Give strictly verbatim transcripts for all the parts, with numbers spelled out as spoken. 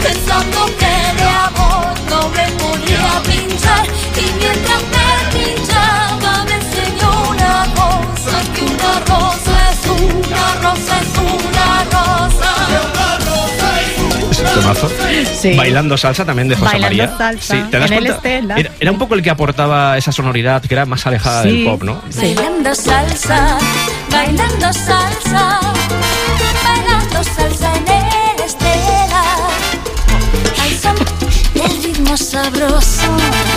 pensando que de amor no me podía pinchar. Y mientras me pinchaba me enseñó una cosa, que una rosa es una rosa es una rosa. Tomazo. Sí. Bailando salsa también de José Bailando María. salsa, Sí, ¿te das en el cuenta? Estela. Era, era un poco el que aportaba esa sonoridad que era más alejada Sí. del pop, ¿no? Sí. Bailando salsa, bailando salsa, bailando salsa en el Estela. Al son del ritmo sabroso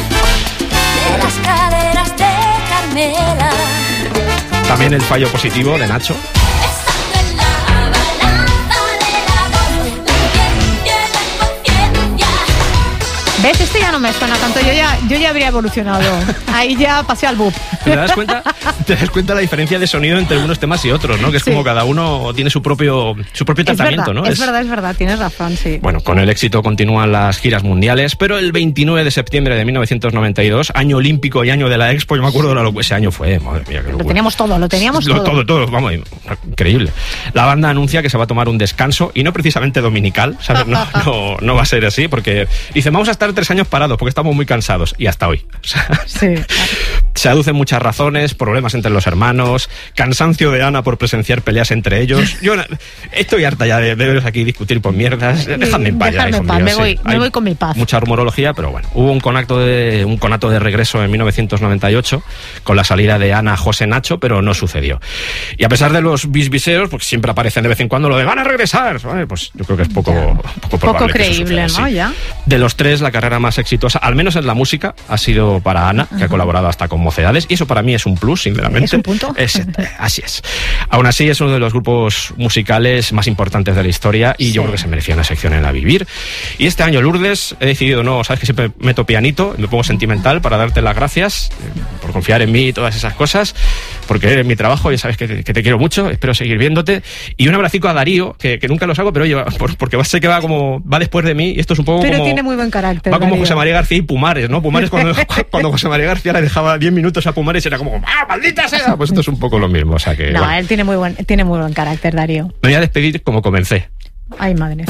de las caderas de Carmela. También el fallo positivo de Nacho. Estando en la balanza del amor, la piel, piel, piel, ya. ¿Ves? Este ya no me suena tanto. Yo ya, yo ya habría evolucionado. Ahí ya pasé al bub. ¿Te das cuenta? ¿Te das cuenta la diferencia de sonido entre unos temas y otros, ¿no? Que es Sí. como cada uno tiene su propio su propio Es tratamiento, verdad, ¿no? es verdad, es verdad. Tienes razón, sí. Bueno, con el éxito continúan las giras mundiales, pero el veintinueve de septiembre de mil novecientos noventa y dos, año olímpico y año de la Expo, yo me acuerdo de lo que ese año fue, madre mía, qué Lo locura. teníamos todo, lo teníamos Lo- todo. todo, todo, vamos, increíble. La banda anuncia que se va a tomar un descanso y no precisamente dominical, ¿sabes? No, no, no va a ser así, porque dice, vamos a estar tres años parados porque estamos muy cansados, y hasta hoy. O sea, Sí. se aducen muchas razones, problemas entre los hermanos, cansancio de Ana por presenciar peleas entre ellos. Yo na- estoy harta ya de, de veros aquí discutir por mierdas. Dejadme en paz ya, Dejadme hijos en paz, míos, me sí. voy- me Hay voy con mi paz. Mucha rumorología, pero bueno. Hubo un conato de un conato de regreso en mil novecientos noventa y ocho con la salida de Ana, José, Nacho, pero no sucedió. Y a pesar de los bisbiseos, porque siempre aparecen de vez en cuando lo de van a regresar, ¿vale? Pues yo creo que es poco, poco probable. Poco que eso creíble, suceda, ¿no? sí. Ya. De los tres, la carrera más exitosa, al menos en la música, ha sido para Ana, que ha colaborado hasta con Mocedades, y eso para mí es un plus, sinceramente. ¿Es un punto? Es, eh, así es. Aún así, es uno de los grupos musicales más importantes de la historia y Sí. yo creo que se merecía una sección en la Vivir. Y este año, Lourdes, he decidido, no, sabes que siempre meto pianito, me pongo sentimental para darte las gracias eh, por confiar en mí y todas esas cosas, porque eres mi trabajo, ya sabes que te, que te quiero mucho, espero seguir viéndote. Y un abracico a Darío, que, que nunca los hago, pero oye, por- porque sé que va como va después de mí y esto es un poco Pero como... tiene muy buen carácter. Va como Darío. José María García y Pumares, ¿no? Pumares cuando, cuando José María García le dejaba diez minutos a Pumares era como ¡ah, maldita sea! Pues esto es un poco lo mismo, o sea que... No, bueno. él tiene muy buen, tiene muy buen carácter, Darío. Me voy a despedir como comencé. Ay, madre.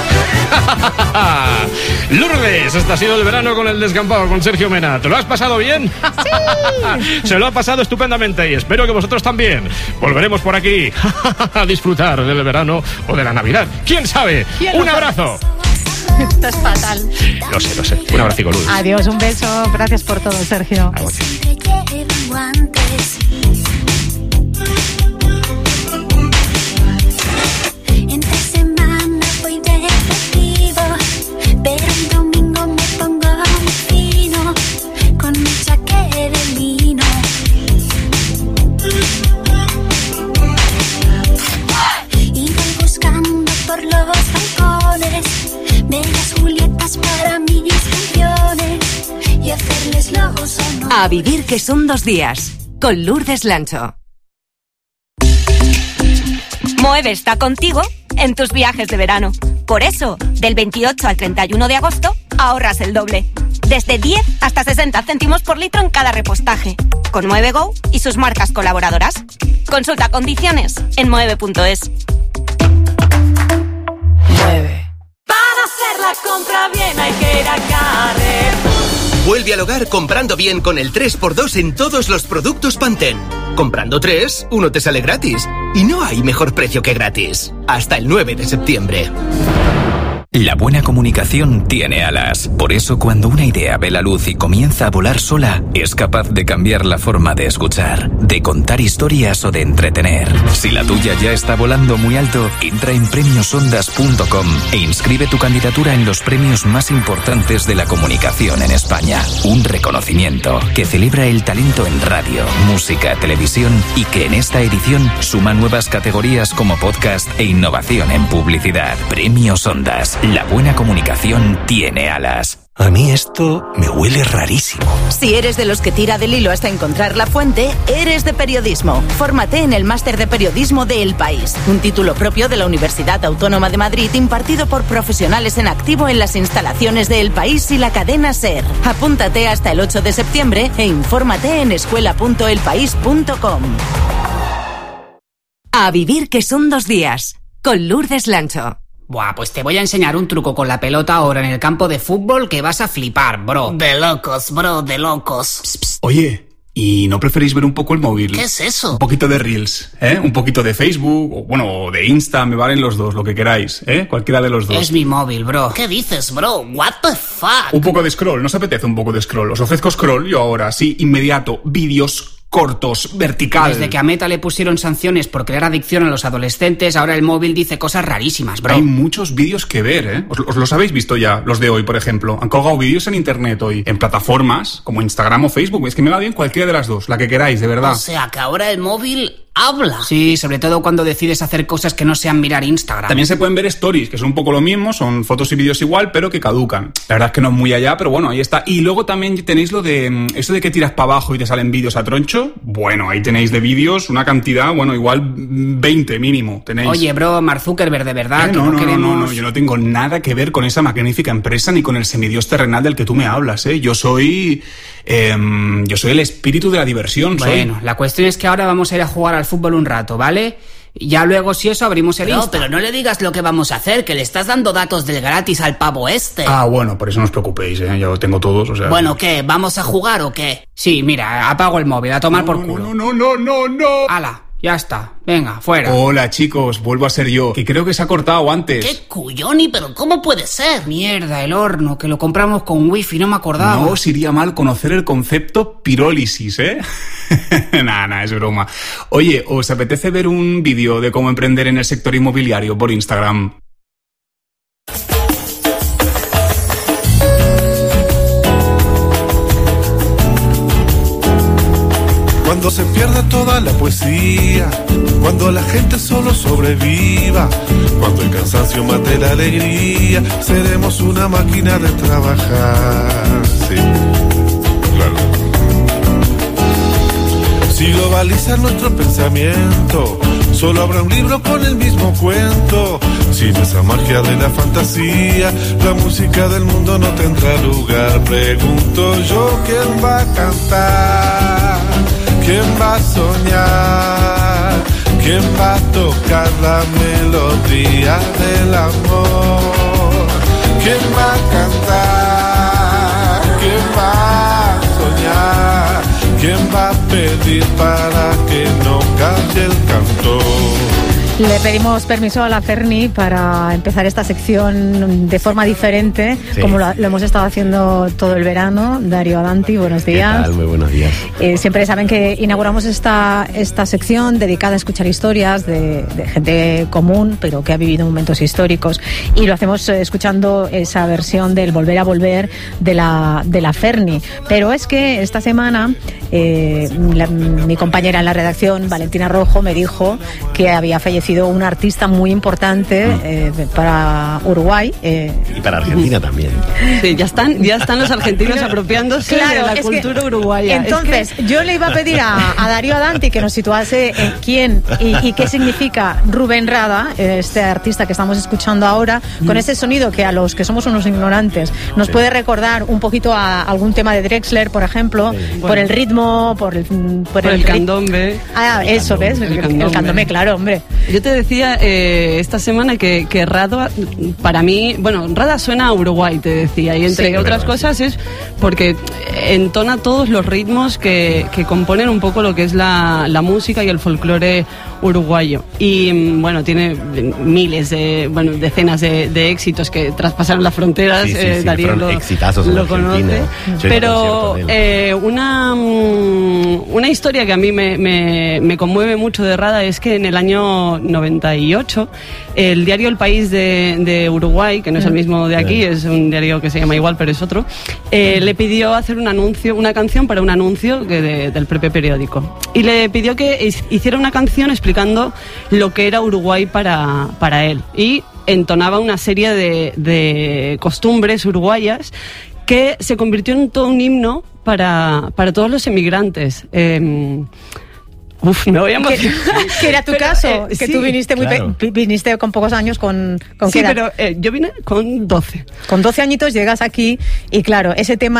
Lourdes, este ha sido el verano con el descampado con Sergio Mena. ¿Te lo has pasado bien? Sí. Se lo ha pasado estupendamente y espero que vosotros también. Volveremos por aquí a disfrutar del verano o de la Navidad. ¿Quién sabe? ¿Quién Un lo sabe? abrazo. Esto es fatal. Lo sé, lo sé. Un abracico, Lourdes. Adiós, un beso. Gracias por todo, Sergio. A vos. Siempre llevan guantes. Entre semana voy de festivo, pero un domingo me pongo muy fino con mi chaqué de lino. Y voy buscando por los balcones bellas Julietas para mis campeones y hacerles los honores. A vivir que son dos días, con Lourdes Lancho. Moeve está contigo en tus viajes de verano. Por eso, del veintiocho al treinta y uno de agosto, ahorras el doble. Desde diez hasta sesenta céntimos por litro en cada repostaje. Con Moeve Go y sus marcas colaboradoras. Consulta condiciones en moeve punto es. Mueve. Para hacer la compra bien hay que ir a Carrefour. Vuelve al hogar comprando bien con el tres por dos en todos los productos Pantene. Comprando tres, uno te sale gratis. Y no hay mejor precio que gratis. Hasta el nueve de septiembre. La buena comunicación tiene alas. Por eso, cuando una idea ve la luz y comienza a volar sola, es capaz de cambiar la forma de escuchar, de contar historias o de entretener. Si la tuya ya está volando muy alto, entra en premios ondas punto com e inscribe tu candidatura en los premios más importantes de la comunicación en España. Un reconocimiento que celebra el talento en radio, música, televisión y que en esta edición suma nuevas categorías como podcast e innovación en publicidad. Premios Ondas. La buena comunicación tiene alas. A mí esto me huele rarísimo. Si eres de los que tira del hilo hasta encontrar la fuente, eres de periodismo. Fórmate en el Máster de Periodismo de El País, un título propio de la Universidad Autónoma de Madrid impartido por profesionales en activo en las instalaciones de El País y la cadena SER. Apúntate hasta el ocho de septiembre e infórmate en escuela punto el país punto com. A vivir que son dos días, con Lourdes Lancho. Buah, pues te voy a enseñar un truco con la pelota ahora en el campo de fútbol que vas a flipar, bro. De locos, bro, de locos. Pss, pss. Oye, ¿y no preferís ver un poco el móvil? ¿Qué es eso? Un poquito de Reels, ¿eh? Un poquito de Facebook, o bueno, o de Insta, me valen los dos, lo que queráis, ¿eh? Cualquiera de los dos. Es mi móvil, bro. ¿Qué dices, bro? What the fuck? Un poco de scroll, ¿no os apetece un poco de scroll? Os ofrezco scroll yo ahora, sí, inmediato, vídeos cortos, vertical. Desde que a Meta le pusieron sanciones por crear adicción a los adolescentes, ahora el móvil dice cosas rarísimas, bro. Hay muchos vídeos que ver, ¿eh? Os, os los habéis visto ya, los de hoy, por ejemplo. Han colgado vídeos en internet hoy, en plataformas como Instagram o Facebook. Es que me va bien cualquiera de las dos, la que queráis, de verdad. O sea, que ahora el móvil habla. Sí, sobre todo cuando decides hacer cosas que no sean mirar Instagram. También se pueden ver stories, que son un poco lo mismo, son fotos y vídeos igual, pero que caducan. La verdad es que no es muy allá, pero bueno, ahí está. Y luego también tenéis lo de eso de que tiras para abajo y te salen vídeos a troncho. Bueno, ahí tenéis de vídeos una cantidad, bueno, igual veinte mínimo tenéis. Oye, bro, Mark Zuckerberg, de verdad, eh, que no, no, no, queremos... no, no, yo no tengo nada que ver con esa magnífica empresa ni con el semidios terrenal del que tú me hablas, ¿eh? Yo soy... Eh, yo soy el espíritu de la diversión. Bueno, soy. La cuestión es que ahora vamos a ir a jugar al fútbol un rato, ¿vale? Ya luego, si eso, abrimos el No, Insta. pero no le digas lo que vamos a hacer, que le estás dando datos del gratis al pavo este. Ah, bueno, por eso no os preocupéis, ¿eh? Yo tengo todos, o sea... Bueno, ¿qué? ¿Vamos a jugar o qué? Sí, mira, apago el móvil, a tomar no, por no, culo. No, no, no, no, no. Hala, ya está. Venga, fuera. Hola, chicos, vuelvo a ser yo, que creo que se ha cortado antes. ¿Qué cuyoni? ¿Pero cómo puede ser? Mierda, el horno, que lo compramos con wifi, no me acordaba. No os iría mal conocer el concepto pirólisis, ¿eh? Nah, nah, es broma. Oye, ¿os apetece ver un vídeo de cómo emprender en el sector inmobiliario por Instagram? Cuando se pierda toda la poesía, cuando la gente solo sobreviva, cuando el cansancio mate la alegría, seremos una máquina de trabajar. Sí, claro. Si globaliza nuestro pensamiento, solo habrá un libro con el mismo cuento. Sin esa magia de la fantasía, la música del mundo no tendrá lugar. Pregunto yo, ¿quién va a cantar? ¿Quién va a soñar? ¿Quién va a tocar la melodía del amor? ¿Quién va a cantar? ¿Quién va a soñar? ¿Quién va a pedir para que no calle el cantor? Le pedimos permiso a la Ferni para empezar esta sección de forma diferente, sí, como lo, lo hemos estado haciendo todo el verano. Darío Adanti, buenos días. ¿Qué tal? Muy buenos días. Eh, siempre saben que inauguramos esta, esta sección dedicada a escuchar historias de, de gente común, pero que ha vivido momentos históricos. Y lo hacemos eh, escuchando esa versión del Volver a Volver de la, de la Ferni. Pero es que esta semana eh, la, mi compañera en la redacción, Valentina Rojo, me dijo que había fallecido un artista muy importante eh, para Uruguay. Eh. Y para Argentina también. Sí, ya están, ya están los argentinos apropiándose claro, de la cultura que, uruguaya. Entonces, es que... yo le iba a pedir a, a Darío Adanti que nos situase en quién y, y qué significa Rubén Rada, este artista que estamos escuchando ahora, mm. con ese sonido que a los que somos unos ignorantes nos sí. puede recordar un poquito a algún tema de Drexler, por ejemplo, sí. bueno. por el ritmo, por el, por por el, el candombe. Ah, el eso, candombe. ¿ves? El, el, candombe. el candombe, claro, hombre. Yo te decía eh, esta semana que, que Rada, para mí, bueno, Rada suena a Uruguay, te decía, y entre sí, otras verdad, cosas sí. es porque entona todos los ritmos que, que componen un poco lo que es la, la música y el folclore uruguayo. Y bueno, tiene miles de, bueno, decenas de, de éxitos que traspasaron las fronteras. Sí, sí, eh, sí, Darío lo, lo conoce. Pero eh, una, una historia que a mí me, me, me conmueve mucho de Rada es que en el año noventa y ocho el diario El País de, de Uruguay, que no es el mismo de aquí, es un diario que se llama igual pero es otro, eh, le pidió hacer un anuncio, una canción para un anuncio que de, del propio periódico, y le pidió que hiciera una canción explicando lo que era Uruguay para, para él, y entonaba una serie de, de costumbres uruguayas que se convirtió en todo un himno para, para todos los emigrantes. Eh, Uf, me voy a emocionar. Que, que era tu pero, caso, eh, que sí, tú viniste muy claro. pe- viniste con pocos años, con, con sí, qué edad? pero eh, yo vine con doce. Con doce añitos llegas aquí y claro, ese tema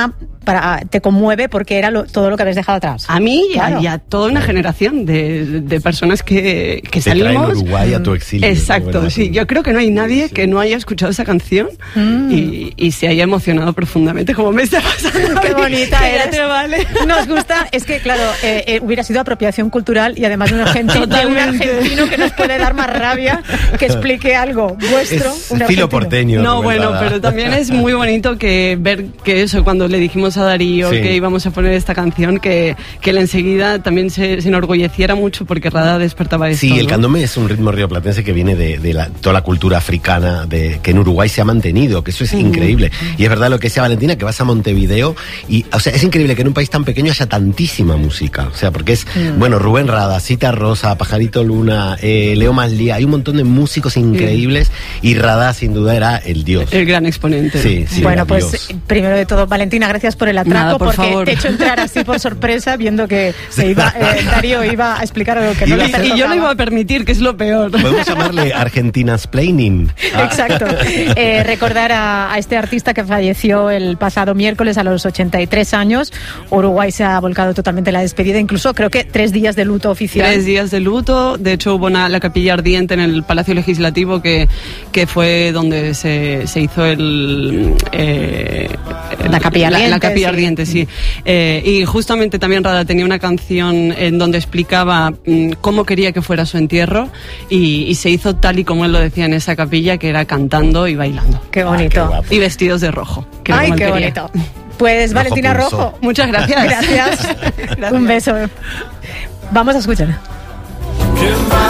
para, te conmueve porque era lo, todo lo que habías dejado atrás. A mí y, claro. a, y a toda una generación de, de personas que, que te salimos. traen Uruguay a tu exilio. Exacto, ¿no? sí. Yo creo que no hay nadie sí. que no haya escuchado esa canción mm. y, y se haya emocionado profundamente, como me está pasando. Qué bonita eres. Te vale. Nos gusta, es que claro, eh, eh, hubiera sido apropiación cultural y además de un, argentino, de un argentino que nos puede dar más rabia que explique algo vuestro. Es un estilo porteño. No, bueno, Rada. Pero también es muy bonito que ver que eso, cuando le dijimos a Darío sí. que íbamos a poner esta canción, que, que él enseguida también se, se enorgulleciera mucho porque Rada despertaba esto. Sí, el ¿no? candombe es un ritmo rioplatense que viene de, de la, toda la cultura africana de, que en Uruguay se ha mantenido, que eso es uh-huh. increíble. Y es verdad lo que decía Valentina, que vas a Montevideo y, o sea, es increíble que en un país tan pequeño haya tantísima música. O sea, porque es, uh-huh. bueno, Rubén Rada, Cita Rosa, Pajarito Luna, eh, Leo Maslía, hay un montón de músicos increíbles uh-huh. y Rada sin duda era el dios. El gran exponente. Sí, sí. Bueno, pues Dios. Primero de todo, Valentina, gracias por el atraco. Nada, por porque favor. te he hecho entrar así por sorpresa viendo que se iba, eh, Darío iba a explicar algo que no le Y yo lo iba a permitir, que es lo peor. Podemos llamarle Argentina's Planning. Exacto. Eh, recordar a, a este artista que falleció el pasado miércoles a los ochenta y tres años. Uruguay se ha volcado totalmente en la despedida, incluso creo que tres días de luto oficial. Tres días de luto. De hecho, hubo una, la capilla ardiente en el Palacio Legislativo que, que fue donde se, se hizo el, eh, el la capilla ardiente. La, la capilla sí. ardiente, sí. Eh, y justamente también Rada tenía una canción en donde explicaba mm, cómo quería que fuera su entierro y, y se hizo tal y como él lo decía en esa capilla, que era cantando y bailando. Qué bonito. Ah, qué y vestidos de rojo. Que Ay, qué quería. bonito. Pues Rojo Valentina pulso. Rojo. Muchas gracias. Gracias. Gracias. Un beso. Vamos a escuchar. ¿Quién va a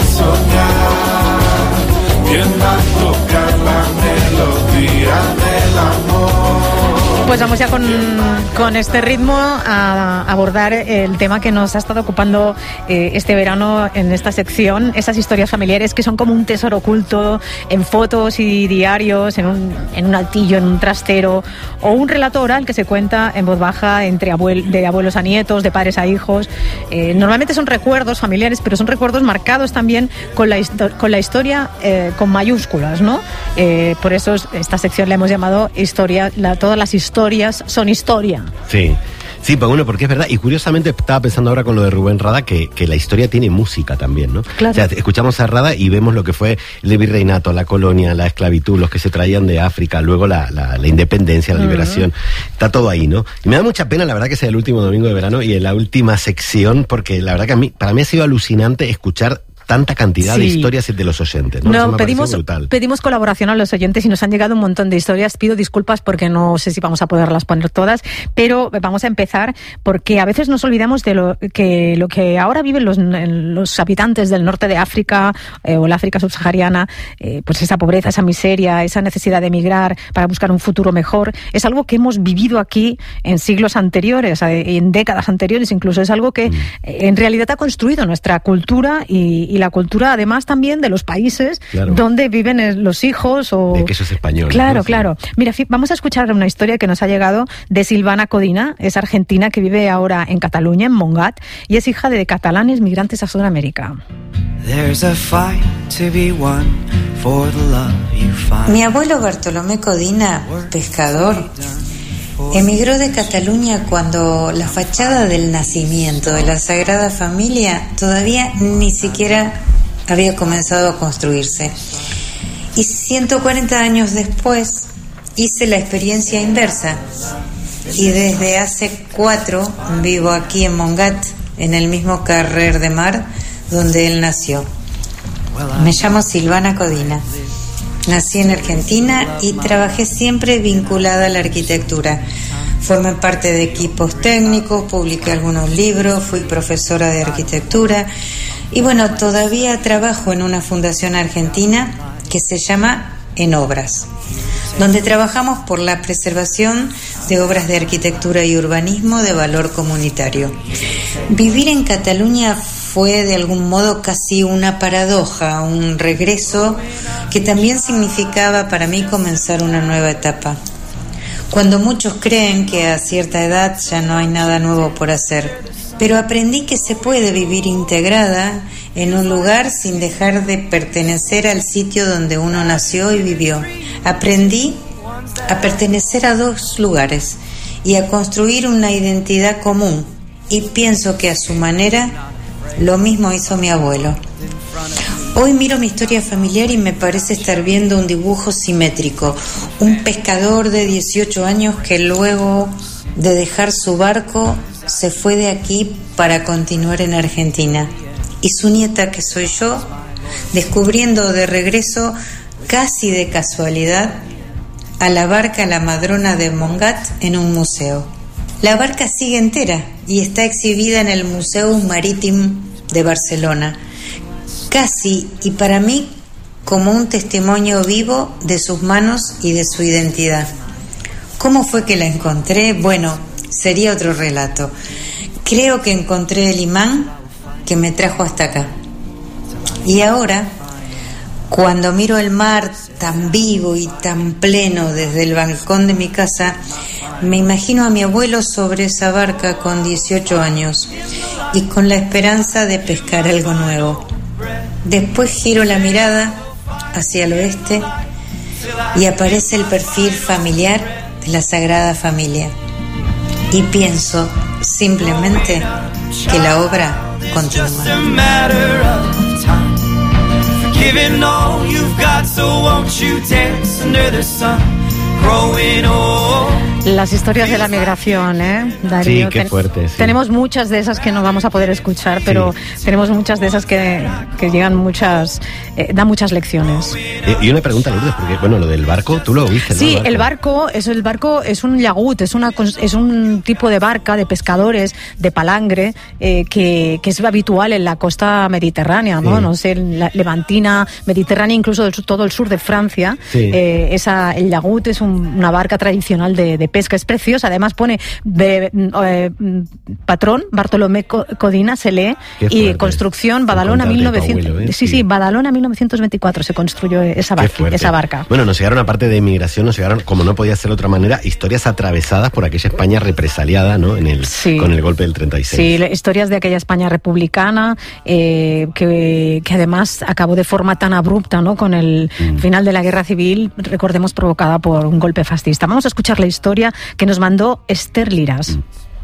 soñar? ¿Quién va a tocar la melodía del amor? Pues vamos ya con, con este ritmo a abordar el tema que nos ha estado ocupando eh, este verano en esta sección, esas historias familiares que son como un tesoro oculto en fotos y diarios, en un, en un altillo, en un trastero, o un relato oral que se cuenta en voz baja entre abuel, de abuelos a nietos, de padres a hijos. Eh, normalmente son recuerdos familiares, pero son recuerdos marcados también con la, con la historia eh, con mayúsculas, ¿no? Eh, por eso esta sección la hemos llamado historia, la, todas las historias historias son historia. Sí. Sí, pues bueno, porque es verdad, y curiosamente estaba pensando ahora con lo de Rubén Rada que, que la historia tiene música también, ¿no? Claro. O sea, escuchamos a Rada y vemos lo que fue el virreinato, la colonia, la esclavitud, los que se traían de África, luego la, la, la independencia, la liberación, uh-huh. está todo ahí, ¿no? Y me da mucha pena, la verdad, que sea el último domingo de verano y en la última sección, porque la verdad que a mí, para mí ha sido alucinante escuchar tanta cantidad sí. de historias de los oyentes, ¿no? No, pedimos, pedimos colaboración a los oyentes y nos han llegado un montón de historias. Pido disculpas porque no sé si vamos a poderlas poner todas, pero vamos a empezar porque a veces nos olvidamos de lo que lo que ahora viven los, los habitantes del norte de África eh, o la África subsahariana, eh, pues esa pobreza, esa miseria, esa necesidad de emigrar para buscar un futuro mejor, es algo que hemos vivido aquí en siglos anteriores, en décadas anteriores incluso. Es algo que mm. en realidad ha construido nuestra cultura y, y la cultura además también de los países claro. donde viven los hijos o... De quesos españoles. Claro, ¿no? claro. Mira, vamos a escuchar una historia que nos ha llegado de Silvana Codina, es argentina que vive ahora en Cataluña, en Montgat, y es hija de catalanes migrantes a Sudamérica. Mi abuelo Bartolomé Codina, pescador, emigró de Cataluña cuando la fachada del nacimiento de la Sagrada Familia todavía ni siquiera había comenzado a construirse. Y ciento cuarenta años después hice la experiencia inversa. Y desde hace cuatro vivo aquí en Montgat, en el mismo Carrer de Mar donde él nació. Me llamo Silvana Codina. Nací en Argentina y trabajé siempre vinculada a la arquitectura. Formé parte de equipos técnicos, publiqué algunos libros, fui profesora de arquitectura y bueno, todavía trabajo en una fundación argentina que se llama En Obras, donde trabajamos por la preservación de obras de arquitectura y urbanismo de valor comunitario. Vivir en Cataluña fue de algún modo casi una paradoja, un regreso que también significaba para mí comenzar una nueva etapa. Cuando muchos creen que a cierta edad ya no hay nada nuevo por hacer, pero aprendí que se puede vivir integrada en un lugar sin dejar de pertenecer al sitio donde uno nació y vivió. Aprendí a pertenecer a dos lugares y a construir una identidad común. Y pienso que a su manera lo mismo hizo mi abuelo. Hoy miro mi historia familiar y me parece estar viendo un dibujo simétrico. Un pescador de dieciocho años que luego de dejar su barco se fue de aquí para continuar en Argentina. Y su nieta, que soy yo, descubriendo de regreso, casi de casualidad, a la barca La Madrona de Montgat en un museo. La barca sigue entera y está exhibida en el Museu Marítim de Barcelona, casi y para mí como un testimonio vivo de sus manos y de su identidad. ¿Cómo fue que la encontré? Bueno, sería otro relato. Creo que encontré el imán que me trajo hasta acá. Y ahora, cuando miro el mar tan vivo y tan pleno desde el balcón de mi casa, me imagino a mi abuelo sobre esa barca con dieciocho años y con la esperanza de pescar algo nuevo. Después giro la mirada hacia el oeste y aparece el perfil familiar de la Sagrada Familia. Y pienso simplemente que la obra continúa. Giving all you've got, so won't you dance under the sun, growing old. Las historias de la migración, ¿eh, Darío? Sí, qué Ten- fuerte, sí. Tenemos muchas de esas que no vamos a poder escuchar, pero Sí. tenemos muchas de esas que, que llegan muchas, eh, dan muchas lecciones. Eh, y una pregunta, Lourdes, porque, bueno, lo del barco, tú lo viste, ¿no? Sí, el barco es el barco es un yagut, es una cons- es un tipo de barca de pescadores de palangre eh, que, que es habitual en la costa mediterránea, ¿no? Sí. No sé, en la levantina, mediterránea, incluso del sur- todo el sur de Francia. Sí. Eh, esa el yagut es un- una barca tradicional de, de pesca, es preciosa. Además pone de, eh, patrón Bartolomé Co- Codina, se lee, Qué y fuerte. construcción Badalona Por contarte, mil novecientos. tu abuelo, ¿eh? Sí, sí, Sí. Badalona mil novecientos veinticuatro se construyó esa Qué barca, fuerte. esa barca. Bueno, nos llegaron, aparte de inmigración, nos llegaron, como no podía ser de otra manera, historias atravesadas por aquella España represaliada, ¿no? En el, Sí. con el golpe del treinta y seis. Sí, le- historias de aquella España republicana eh, que, que además acabó de forma tan abrupta, ¿no? Con el Mm. final de la guerra civil, recordemos, provocada por un golpe fascista. Vamos a escuchar la historia que nos mandó Esther Liras.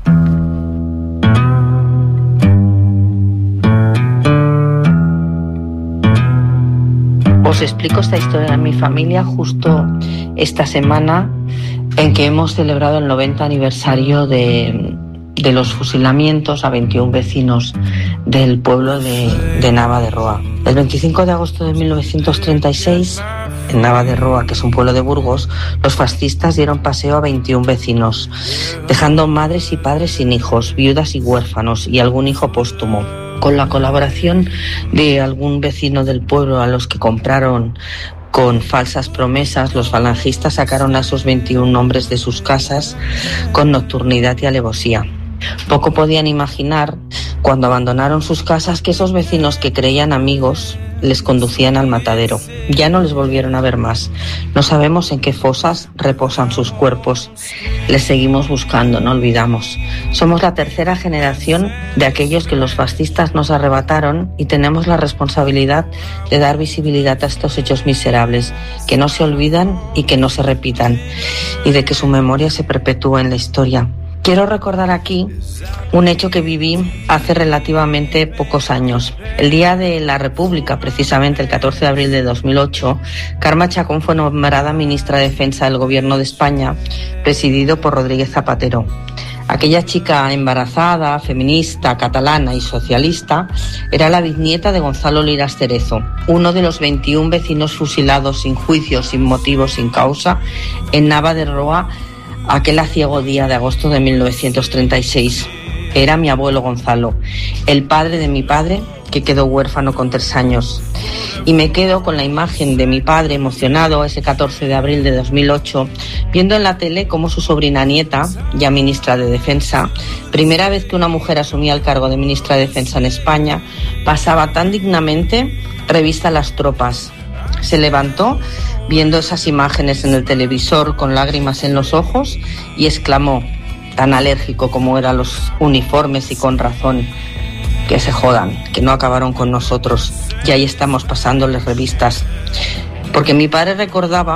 Os explico esta historia de mi familia justo esta semana en que hemos celebrado el noventa aniversario de, de los fusilamientos a veintiún vecinos del pueblo de, de Nava de Roa. El veinticinco de agosto de mil novecientos treinta y seis, en Nava de Roa, que es un pueblo de Burgos, los fascistas dieron paseo a veintiún vecinos, dejando madres y padres sin hijos, viudas y huérfanos y algún hijo póstumo. Con la colaboración de algún vecino del pueblo a los que compraron con falsas promesas, los falangistas sacaron a esos veintiún hombres de sus casas con nocturnidad y alevosía. Poco podían imaginar, cuando abandonaron sus casas, que esos vecinos que creían amigos les conducían al matadero. Ya no les volvieron a ver más. No sabemos en qué fosas reposan sus cuerpos. Les seguimos buscando, no olvidamos. Somos la tercera generación de aquellos que los fascistas nos arrebataron y tenemos la responsabilidad de dar visibilidad a estos hechos miserables, que no se olvidan y que no se repitan, y de que su memoria se perpetúe en la historia. Quiero recordar aquí un hecho que viví hace relativamente pocos años. El día de la República, precisamente el catorce de abril de dos mil ocho, Carme Chacón fue nombrada ministra de Defensa del Gobierno de España, presidido por Rodríguez Zapatero. Aquella chica embarazada, feminista, catalana y socialista era la bisnieta de Gonzalo Liras Cerezo, uno de los veintiún vecinos fusilados sin juicio, sin motivo, sin causa, en Nava de Roa, aquel aciago día de agosto de mil novecientos treinta y seis. Era mi abuelo Gonzalo, el padre de mi padre, que quedó huérfano con tres años. Y me quedo con la imagen de mi padre emocionado ese catorce de abril de dos mil ocho, viendo en la tele cómo su sobrina nieta, ya ministra de Defensa, primera vez que una mujer asumía el cargo de ministra de Defensa en España, pasaba tan dignamente revista a las tropas. Se levantó viendo esas imágenes en el televisor con lágrimas en los ojos y exclamó, tan alérgico como eran los uniformes y con razón: que se jodan, que no acabaron con nosotros, y ahí estamos pasándoles revistas. Porque mi padre recordaba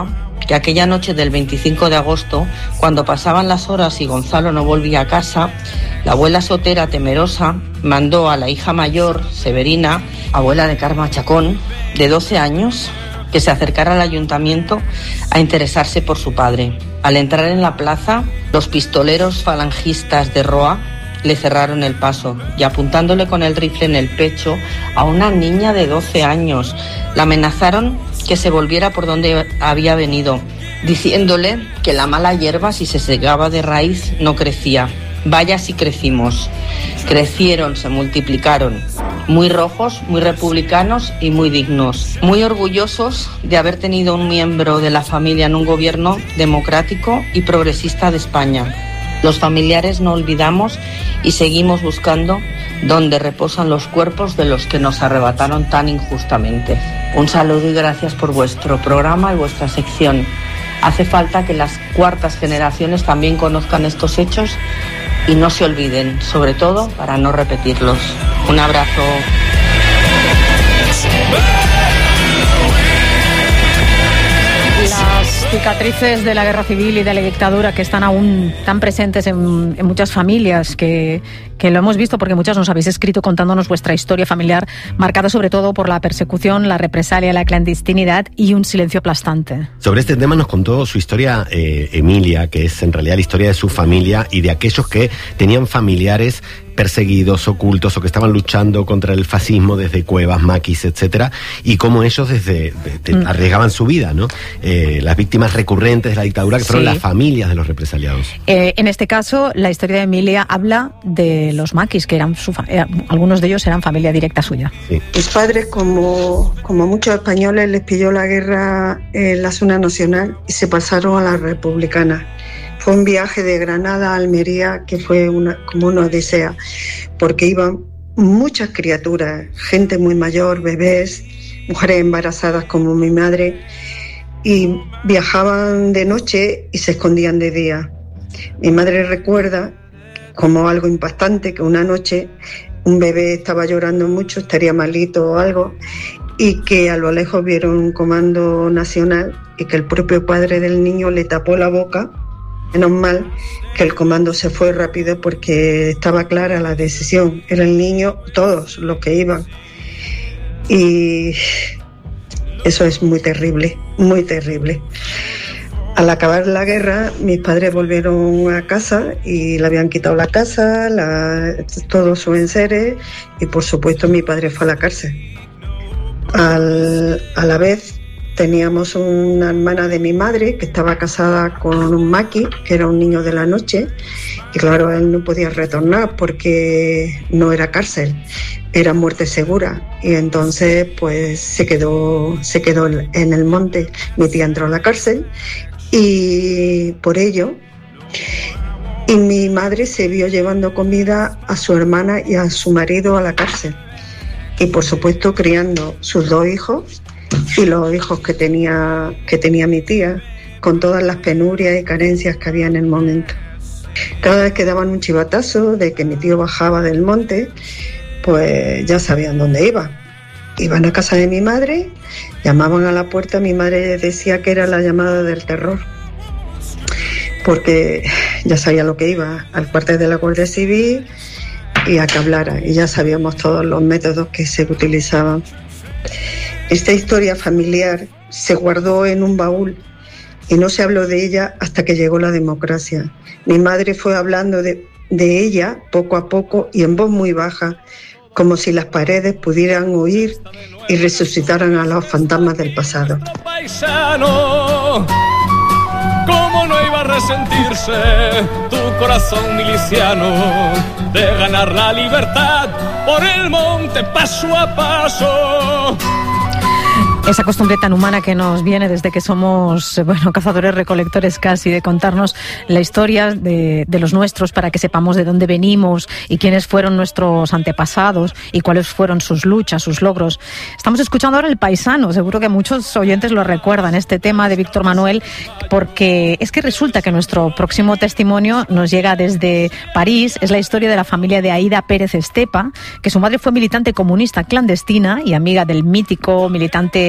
que aquella noche del veinticinco de agosto, cuando pasaban las horas y Gonzalo no volvía a casa, la abuela Sotera, temerosa, mandó a la hija mayor, Severina, abuela de Carmen Chacón, de doce años, que se acercara al ayuntamiento a interesarse por su padre. Al entrar en la plaza, los pistoleros falangistas de Roa le cerraron el paso y, apuntándole con el rifle en el pecho a una niña de doce años, la amenazaron que se volviera por donde había venido, diciéndole que la mala hierba, si se segaba de raíz, no crecía. Vaya si crecimos. Crecieron, se multiplicaron. Muy rojos, muy republicanos y muy dignos. Muy orgullosos de haber tenido un miembro de la familia en un gobierno democrático y progresista de España. Los familiares no olvidamos y seguimos buscando dónde reposan los cuerpos de los que nos arrebataron tan injustamente. Un saludo y gracias por vuestro programa y vuestra sección. Hace falta que las cuartas generaciones también conozcan estos hechos y no se olviden, sobre todo para no repetirlos. Un abrazo. Las cicatrices de la guerra civil y de la dictadura que están aún tan presentes en, en muchas familias, que, que lo hemos visto porque muchas nos habéis escrito contándonos vuestra historia familiar, marcada sobre todo por la persecución, la represalia, la clandestinidad y un silencio aplastante. Sobre este tema nos contó su historia eh, Emilia, que es en realidad la historia de su familia y de aquellos que tenían familiares perseguidos, ocultos o que estaban luchando contra el fascismo desde cuevas, maquis, etcétera, y cómo ellos desde de, de, mm. arriesgaban su vida, ¿no? Eh, las víctimas recurrentes de la dictadura, que fueron sí. las familias de los represaliados. Eh, en este caso, la historia de Emilia habla de los maquis, que eran su, eh, algunos de ellos eran familia directa suya. Sí. Mis padres, como, como muchos españoles, les pilló la guerra en la zona nacional y se pasaron a la republicana. Fue un viaje de Granada a Almería que fue una, como una odisea, porque iban muchas criaturas, gente muy mayor, bebés, mujeres embarazadas como mi madre, y viajaban de noche y se escondían de día. Mi madre recuerda como algo impactante que una noche un bebé estaba llorando mucho, estaría malito o algo, y que a lo lejos vieron un comando nacional y que el propio padre del niño le tapó la boca. Menos mal que el comando se fue rápido porque estaba clara la decisión. Era el niño, todos los que iban. Y eso es muy terrible, muy terrible. Al acabar la guerra, mis padres volvieron a casa y le habían quitado la casa, la, todos sus enseres, y por supuesto mi padre fue a la cárcel. Al, a la vez teníamos una hermana de mi madre que estaba casada con un maqui, que era un niño de la noche, y claro, él no podía retornar porque no era cárcel, era muerte segura, y entonces pues se quedó, se quedó en el monte. Mi tía entró a la cárcel y por ello, y mi madre se vio llevando comida a su hermana y a su marido a la cárcel, y por supuesto criando sus dos hijos y los hijos que tenía, que tenía mi tía, con todas las penurias y carencias que había en el momento. Cada vez que daban un chivatazo de que mi tío bajaba del monte, pues ya sabían dónde iba. Iban a casa de mi madre, llamaban a la puerta, mi madre decía que era la llamada del terror, porque ya sabía lo que iba, al cuartel de la Guardia Civil y a que hablara, y ya sabíamos todos los métodos que se utilizaban. Esta historia familiar se guardó en un baúl y no se habló de ella hasta que llegó la democracia. Mi madre fue hablando de, de ella poco a poco y en voz muy baja, como si las paredes pudieran oír y resucitaran a los fantasmas del pasado. Paisano, ¿cómo no iba a resentirse tu corazón miliciano de ganar la libertad por el monte paso a paso? Esa costumbre tan humana que nos viene desde que somos, bueno, cazadores recolectores casi, de contarnos la historia de, de los nuestros para que sepamos de dónde venimos y quiénes fueron nuestros antepasados y cuáles fueron sus luchas, sus logros. Estamos escuchando ahora El Paisano, seguro que muchos oyentes lo recuerdan, este tema de Víctor Manuel, porque es que resulta que nuestro próximo testimonio nos llega desde París. Es la historia de la familia de Aida Pérez Estepa, que su madre fue militante comunista clandestina y amiga del mítico militante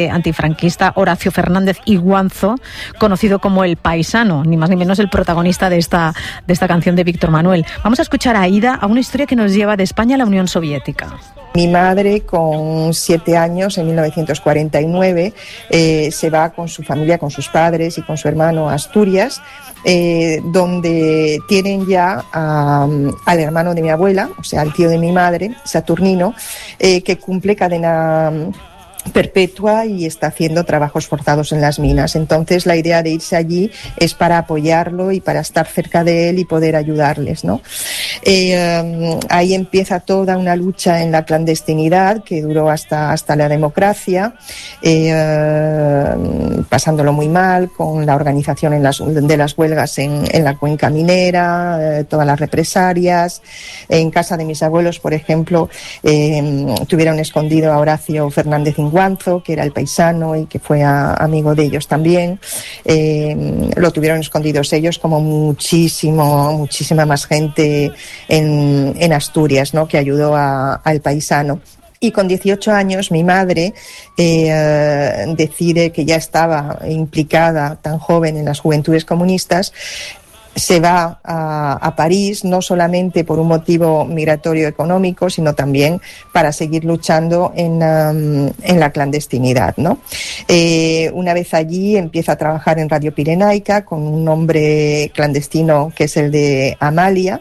dirigente antifranquista Horacio Fernández Iguanzo, conocido como El Paisano, ni más ni menos el protagonista de esta, de esta canción de Víctor Manuel. Vamos a escuchar a Aida, a una historia que nos lleva de España a la Unión Soviética. Mi madre, con siete años, en mil novecientos cuarenta y nueve, eh, se va con su familia, con sus padres y con su hermano a Asturias, eh, donde tienen ya a, al hermano de mi abuela, o sea, al tío de mi madre, Saturnino, eh, que cumple cadena perpetua y está haciendo trabajos forzados en las minas. Entonces la idea de irse allí es para apoyarlo y para estar cerca de él y poder ayudarles, ¿no? Eh, um, ahí empieza toda una lucha en la clandestinidad que duró hasta, hasta la democracia, eh, uh, pasándolo muy mal con la organización en las, de las huelgas en, en la cuenca minera, eh, todas las represalias. En casa de mis abuelos, por ejemplo, eh, tuvieron escondido a Horacio Fernández Iguanzo, que era el paisano y que fue a, amigo de ellos también. Eh, lo tuvieron escondidos ellos, como muchísimo, muchísima más gente en, en Asturias, ¿no?, que ayudó a, al paisano. Y con dieciocho años mi madre eh, decide que ya estaba implicada tan joven en las Juventudes Comunistas. Se va a, a París, no solamente por un motivo migratorio económico, sino también para seguir luchando en, um, en la clandestinidad, ¿no? Eh, una vez allí empieza a trabajar en Radio Pirenaica con un nombre clandestino que es el de Amalia.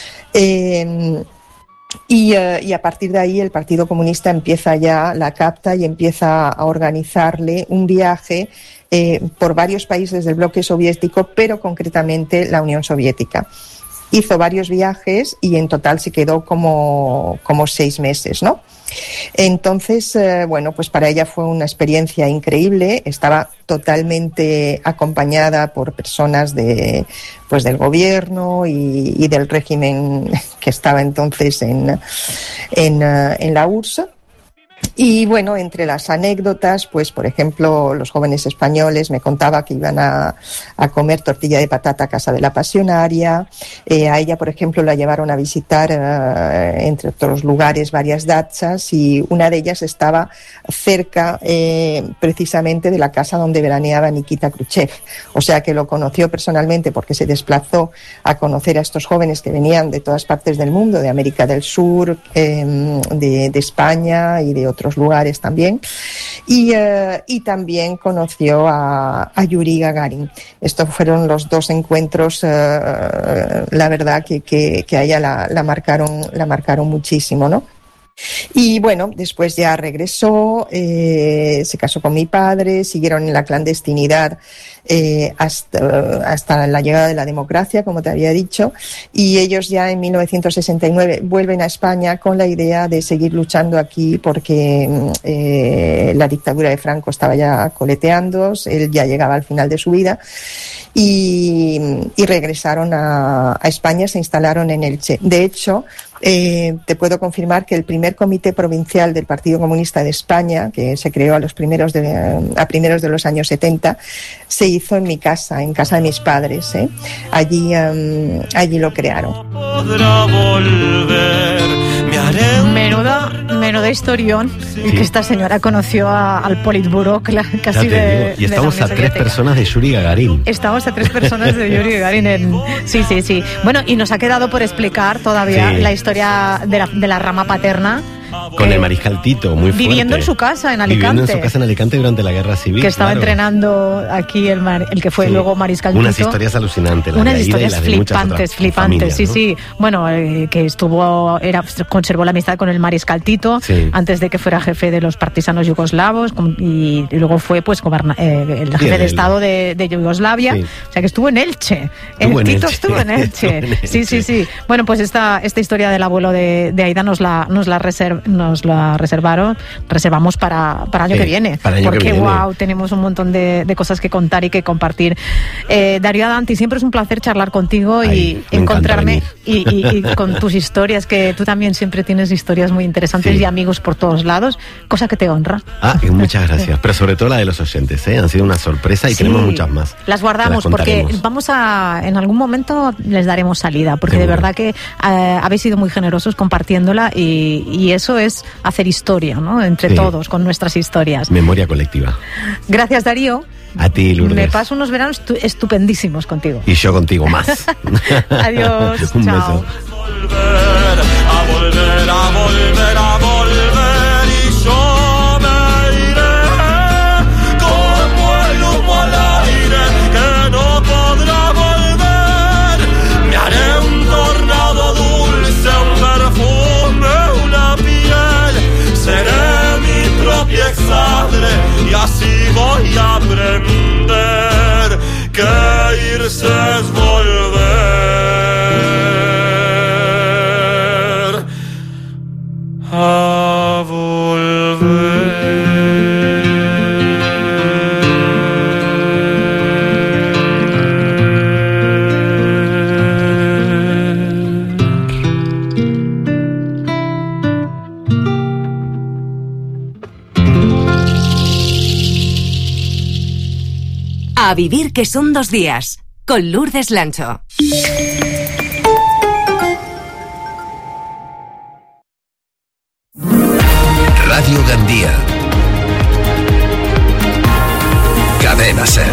Eh, Y, uh, y a partir de ahí el Partido Comunista empieza ya, la capta y empieza a organizarle un viaje eh, por varios países del bloque soviético, pero concretamente la Unión Soviética. Hizo varios viajes y en total se quedó como, como seis meses, ¿no? Entonces, eh, bueno, pues para ella fue una experiencia increíble. Estaba totalmente acompañada por personas de, pues del gobierno y, y del régimen que estaba entonces en, en, en la U R S S. Y bueno, entre las anécdotas, pues por ejemplo, los jóvenes españoles me contaba que iban a, a comer tortilla de patata a casa de la pasionaria. Eh, a ella, por ejemplo, la llevaron a visitar, eh, entre otros lugares, varias dachas, y una de ellas estaba cerca eh, precisamente de la casa donde veraneaba Nikita Khrushchev. O sea que lo conoció personalmente porque se desplazó a conocer a estos jóvenes que venían de todas partes del mundo, de América del Sur, eh, de, de España y de otros lugares también, y, uh, y también conoció a, a Yuri Gagarin. Estos fueron los dos encuentros, uh, la verdad que, que, que a ella la, la marcaron, la marcaron muchísimo, ¿no? Y bueno, después ya regresó, eh, se casó con mi padre, siguieron en la clandestinidad eh, hasta, hasta la llegada de la democracia, como te había dicho, y ellos ya en mil novecientos sesenta y nueve vuelven a España con la idea de seguir luchando aquí porque eh, la dictadura de Franco estaba ya coleteando, él ya llegaba al final de su vida. Y, y regresaron a, a España, se instalaron en Elche. De hecho, eh, te puedo confirmar que el primer comité provincial del Partido Comunista de España, que se creó a los primeros de, a primeros de los años setenta, se hizo en mi casa, en casa de mis padres, ¿eh? Allí, um, allí lo crearon. Podrá volver, me haré un... Menuda, menuda historión, sí. Que esta señora conoció a, al Politburo casi de, y estamos a tres personas de Yuri Gagarin. Estamos a tres personas de Yuri Gagarin en... Sí, sí, sí. Bueno, y nos ha quedado por explicar todavía sí. la historia de la, de la rama paterna. Con el mariscal Tito, muy fuerte. Viviendo en su casa en Alicante. Viviendo en su casa en Alicante durante la Guerra Civil. Que estaba claro. entrenando aquí el, mar, el que fue sí. luego mariscal Tito. Unas historias alucinantes. Unas de historias y flipantes, flipantes, familias, sí, ¿no? sí. Bueno, eh, que estuvo, era conservó la amistad con el mariscal Tito sí. antes de que fuera jefe de los partisanos yugoslavos y, y luego fue pues goberna, eh, el jefe Bien, de Estado de, de Yugoslavia. Sí. O sea que estuvo en Elche. Estuvo el en Tito Elche. estuvo en Elche. estuvo en Elche. Sí, sí, sí. Bueno, pues esta, esta historia del abuelo de, de Aida nos la, nos la, reserv, nos la reservaron, reservamos para, para el año sí, que viene. Para el año porque, que viene. wow, tenemos un montón de, de cosas que contar y que compartir. Eh, Darío Adanti, siempre es un placer charlar contigo Ay, y encontrarme y, y, y con tus historias, que tú también siempre tienes historias muy interesantes sí. y amigos por todos lados, cosa que te honra. Ah, muchas gracias. Pero sobre todo la de los oyentes, ¿eh? Han sido una sorpresa y sí. tenemos muchas más. Las guardamos las porque vamos a, en algún momento les daremos salida, porque Seguro. de verdad que eh, habéis sido muy generosos compartiéndola y, y es eso es hacer historia, ¿no? Entre Sí. todos, con nuestras historias. Memoria colectiva. Gracias, Darío. A ti, Lourdes. Me paso unos veranos estu- estupendísimos contigo. Y yo contigo más. Adiós. Un Chao. beso. A volver, a volver, a volver y yo me iré como el humo al aire que no podrá volver. Me haré un tornado dulce, un perfume, una piel. Seré mi propia exadre y así voy a aprender que irse es volver. A A vivir que son dos días, con Lourdes Lancho. Radio Gandía. Cadena Ser.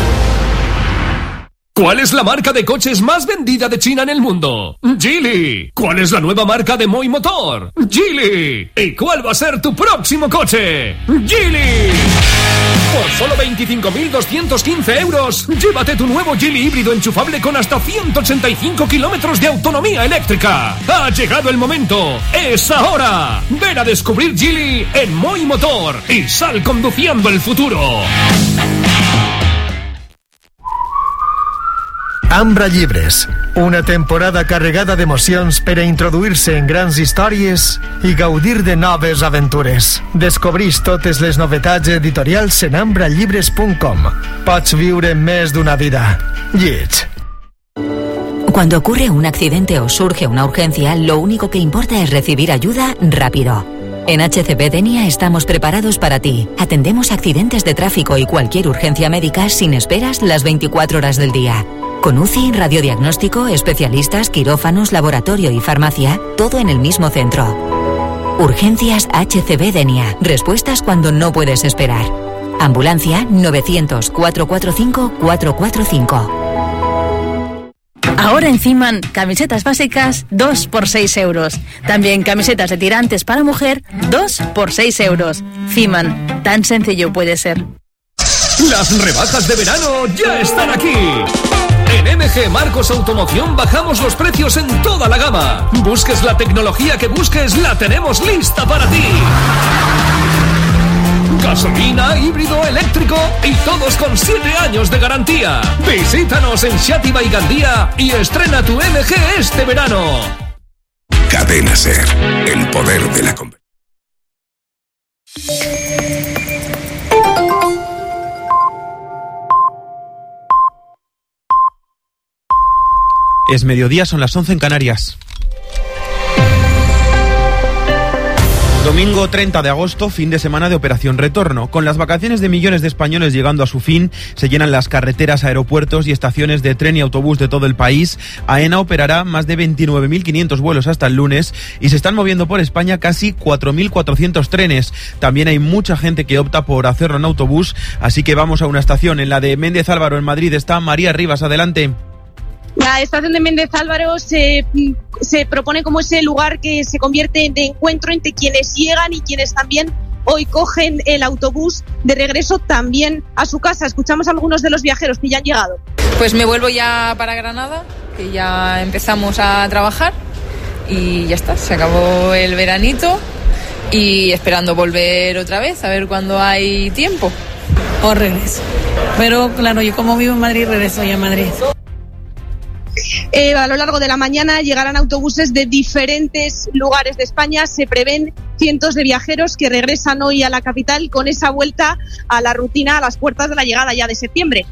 ¿Cuál es la marca de coches más vendida de China en el mundo? Geely. ¿Cuál es la nueva marca de Moi Motor? Geely. ¿Y cuál va a ser tu próximo coche? Geely. Por solo veinticinco mil doscientos quince euros, llévate tu nuevo Geely híbrido enchufable con hasta ciento ochenta y cinco kilómetros de autonomía eléctrica. Ha llegado el momento. ¡Es ahora! Ven a descubrir Geely en Moi Motor y sal conduciendo el futuro. Ambra Llibres, una temporada carregada d'emocions per a introduir-se en grans històries i gaudir de noves aventures. Descobrís totes les novetats editorials en ambra llibres punt com. Pots viure més d'una vida. Lleig. Cuando ocurre un accidente o surge una urgencia, lo único que importa es recibir ayuda rápido. En H C B Denia estamos preparados para ti. Atendemos accidentes de tráfico y cualquier urgencia médica sin esperas las veinticuatro horas del día. Con U C I, radiodiagnóstico, especialistas, quirófanos, laboratorio y farmacia, todo en el mismo centro. Urgencias H C B Denia. Respuestas cuando no puedes esperar. Ambulancia novecientos, cuatrocientos cuarenta y cinco, cuatrocientos cuarenta y cinco. Ahora en Ciman, camisetas básicas dos por seis euros. También camisetas de tirantes para mujer dos por seis euros. Ciman, tan sencillo puede ser. Las rebajas de verano ya están aquí. En M G Marcos Automoción bajamos los precios en toda la gama. Busques la tecnología que busques, la tenemos lista para ti. Gasolina, híbrido, eléctrico y todos con siete años de garantía. Visítanos en Xàtiva y Gandía y estrena tu M G este verano. Cadena Ser, el poder de la conversación. Es mediodía, son las once en Canarias. Domingo treinta de agosto, fin de semana de Operación Retorno. Con las vacaciones de millones de españoles llegando a su fin, se llenan las carreteras, aeropuertos y estaciones de tren y autobús de todo el país. AENA operará más de veintinueve mil quinientos vuelos hasta el lunes y se están moviendo por España casi cuatro mil cuatrocientos trenes. También hay mucha gente que opta por hacerlo en autobús, así que vamos a una estación. En la de Méndez Álvaro, en Madrid, está María Rivas. Adelante. La estación de Méndez Álvaro se, se propone como ese lugar que se convierte en de encuentro entre quienes llegan y quienes también hoy cogen el autobús de regreso también a su casa. Escuchamos a algunos de los viajeros que ya han llegado. Pues me vuelvo ya para Granada, que ya empezamos a trabajar y ya está, se acabó el veranito y esperando volver otra vez, a ver cuándo hay tiempo. O regreso. Pero claro, yo como vivo en Madrid, regreso ya a Madrid. Eh, a lo largo de la mañana llegarán autobuses de diferentes lugares de España. Se prevén cientos de viajeros que regresan hoy a la capital con esa vuelta a la rutina a las puertas de la llegada ya de septiembre.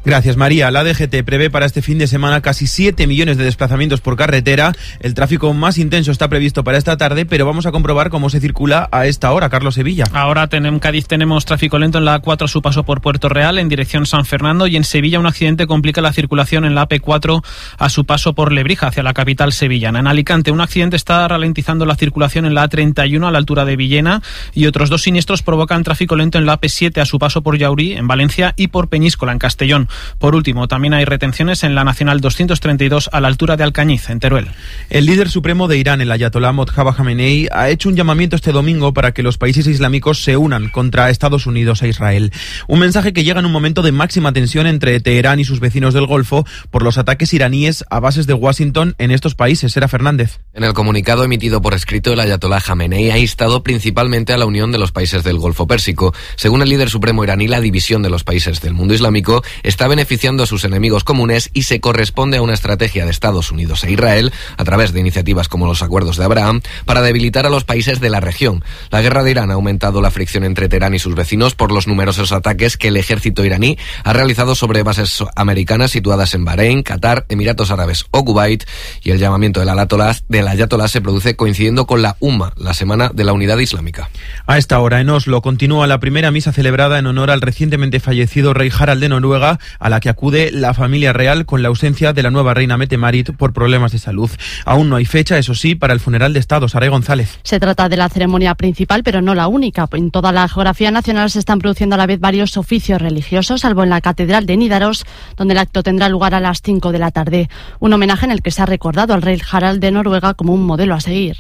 Gracias, María. La D G T prevé para este fin de semana casi siete millones de desplazamientos por carretera. El tráfico más intenso está previsto para esta tarde, pero vamos a comprobar cómo se circula a esta hora. Carlos Sevilla. Ahora en Cádiz tenemos tráfico lento en la A cuatro a su paso por Puerto Real en dirección San Fernando, y en Sevilla un accidente complica la circulación en la A P cuatro a su paso por Lebrija hacia la capital sevillana. En Alicante un accidente está ralentizando la circulación en la A treinta y uno a la altura de Villena, y otros dos siniestros provocan tráfico lento en la A P siete a su paso por Llaurí en Valencia y por Peñíscola en Castellón. Por último, también hay retenciones en la Nacional doscientos treinta y dos a la altura de Alcañiz, en Teruel. El líder supremo de Irán, el ayatolá Mojtaba Khamenei, ha hecho un llamamiento este domingo para que los países islámicos se unan contra Estados Unidos e Israel. Un mensaje que llega en un momento de máxima tensión entre Teherán y sus vecinos del Golfo por los ataques iraníes a bases de Washington en estos países. Sera Fernández. En el comunicado emitido por escrito, el ayatolá Khamenei ha instado principalmente a la unión de los países del Golfo Pérsico. Según el líder supremo iraní, la división de los países del mundo islámico está beneficiando a sus enemigos comunes y se corresponde a una estrategia de Estados Unidos e Israel, a través de iniciativas como los Acuerdos de Abraham, para debilitar a los países de la región. La guerra de Irán ha aumentado la fricción entre Teherán y sus vecinos por los numerosos ataques que el ejército iraní ha realizado sobre bases americanas situadas en Bahrein, Qatar, Emiratos Árabes o Kuwait, y el llamamiento del ayatolá, del ayatolá se produce coincidiendo con la UMA, la Semana de la Unidad Islámica. A esta hora en Oslo continúa la primera misa celebrada en honor al recientemente fallecido rey Harald de Noruega, a la que acude la familia real con la ausencia de la nueva reina Mette-Marit por problemas de salud. Aún no hay fecha, eso sí, para el funeral de Estado. Saray González. Se trata de la ceremonia principal, pero no la única. En toda la geografía nacional se están produciendo a la vez varios oficios religiosos, salvo en la Catedral de Nidaros, donde el acto tendrá lugar a las cinco de la tarde. Un homenaje en el que se ha recordado al rey Harald de Noruega como un modelo a seguir.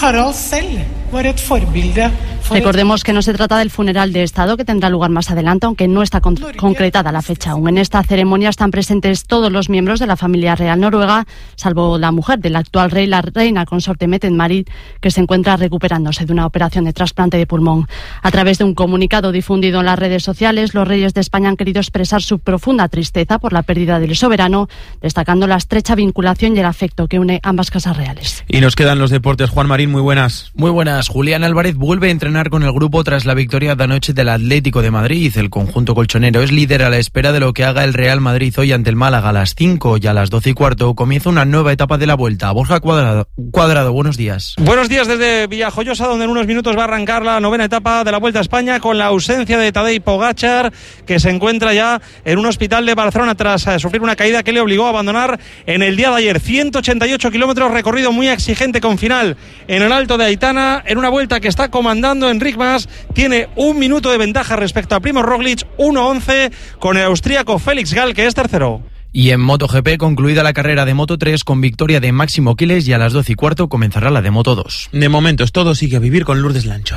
Recordemos que no se trata del funeral de Estado, que tendrá lugar más adelante, aunque no está con- concretada la fecha aún. En esta ceremonia están presentes todos los miembros de la familia real noruega, salvo la mujer del actual rey, la reina consorte Mette-Marit, que se encuentra recuperándose de una operación de trasplante de pulmón. A través de un comunicado difundido en las redes sociales, los reyes de España han querido expresar su profunda tristeza por la pérdida del soberano, destacando la estrecha vinculación y el afecto que une ambas casas reales. Y nos quedan los deportes. Juan Marín, muy buenas. Muy buenas. Julián Álvarez vuelve a entrenar con el grupo tras la victoria de anoche del Atlético de Madrid. El conjunto colchonero es líder a la espera de lo que haga el Real Madrid hoy ante el Málaga a las cinco, y a las doce y cuarto comienza una nueva etapa de la Vuelta. Borja Cuadrado, Cuadrado, buenos días. Buenos días desde Villajoyosa, donde en unos minutos va a arrancar la novena etapa de la Vuelta a España, con la ausencia de Tadej Pogačar, que se encuentra ya en un hospital de Barcelona tras eh, sufrir una caída que le obligó a abandonar en el día de ayer. ciento ochenta y ocho kilómetros, recorrido muy exigente con final en el Alto de Aitana, en una vuelta que está comandando Enric Mas. Tiene un minuto de ventaja respecto a Primo Roglic, uno once, con el austríaco Félix Gall, que es tercero. Y en MotoGP, concluida la carrera de Moto tres con victoria de Máximo Quiles, y a las doce y cuarto comenzará la de Moto dos. De momento es todo, sigue a vivir con Lourdes Lancho.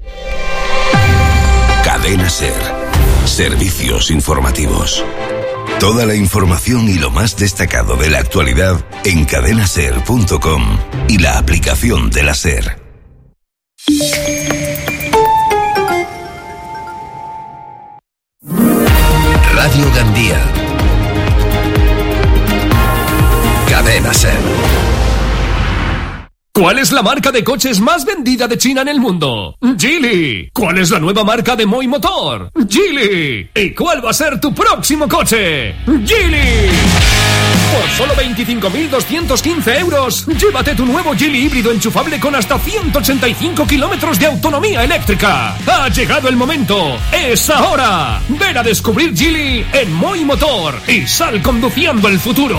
Cadena SER. Servicios informativos. Toda la información y lo más destacado de la actualidad en cadena ser punto com y la aplicación de la SER. Radio Gandía. Cadena SER. ¿Cuál es la marca de coches más vendida de China en el mundo? Geely. ¿Cuál es la nueva marca de Moi Motor? Geely. ¿Y cuál va a ser tu próximo coche? Geely. Por solo veinticinco mil doscientos quince euros, llévate tu nuevo Geely híbrido enchufable con hasta ciento ochenta y cinco kilómetros de autonomía eléctrica. Ha llegado el momento. ¡Es ahora! Ven a descubrir Geely en Moi Motor y sal conduciendo el futuro.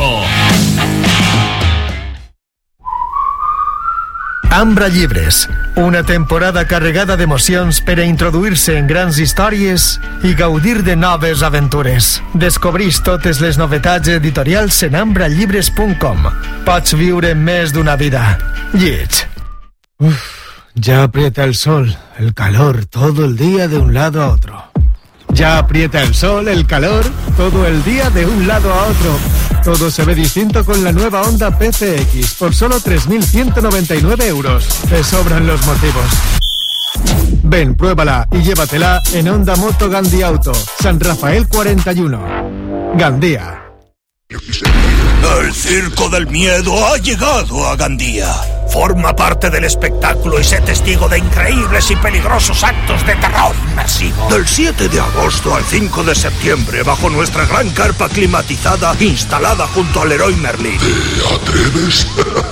Ambra Llibres, una temporada carregada d'emocions per a introduir-se en grans històries i gaudir de noves aventures. Descobrís totes les novetats editorials en ambra llibres punt com. Pots viure més d'una vida. Lleig. Uf, ya aprieta el sol, el calor, todo el día de un lado a otro. Ya aprieta el sol, el calor, todo el día de un lado a otro. Todo se ve distinto con la nueva Honda P C X por solo tres mil ciento noventa y nueve euros. Te sobran los motivos. Ven, pruébala y llévatela en Honda Moto Gandía Auto, San Rafael cuarenta y uno. Gandía. El circo del miedo ha llegado a Gandía. Forma parte del espectáculo y sé testigo de increíbles y peligrosos actos de terror inmersivo. Del siete de agosto al cinco de septiembre, bajo nuestra gran carpa climatizada instalada junto al Leroy Merlin. ¿Te atreves?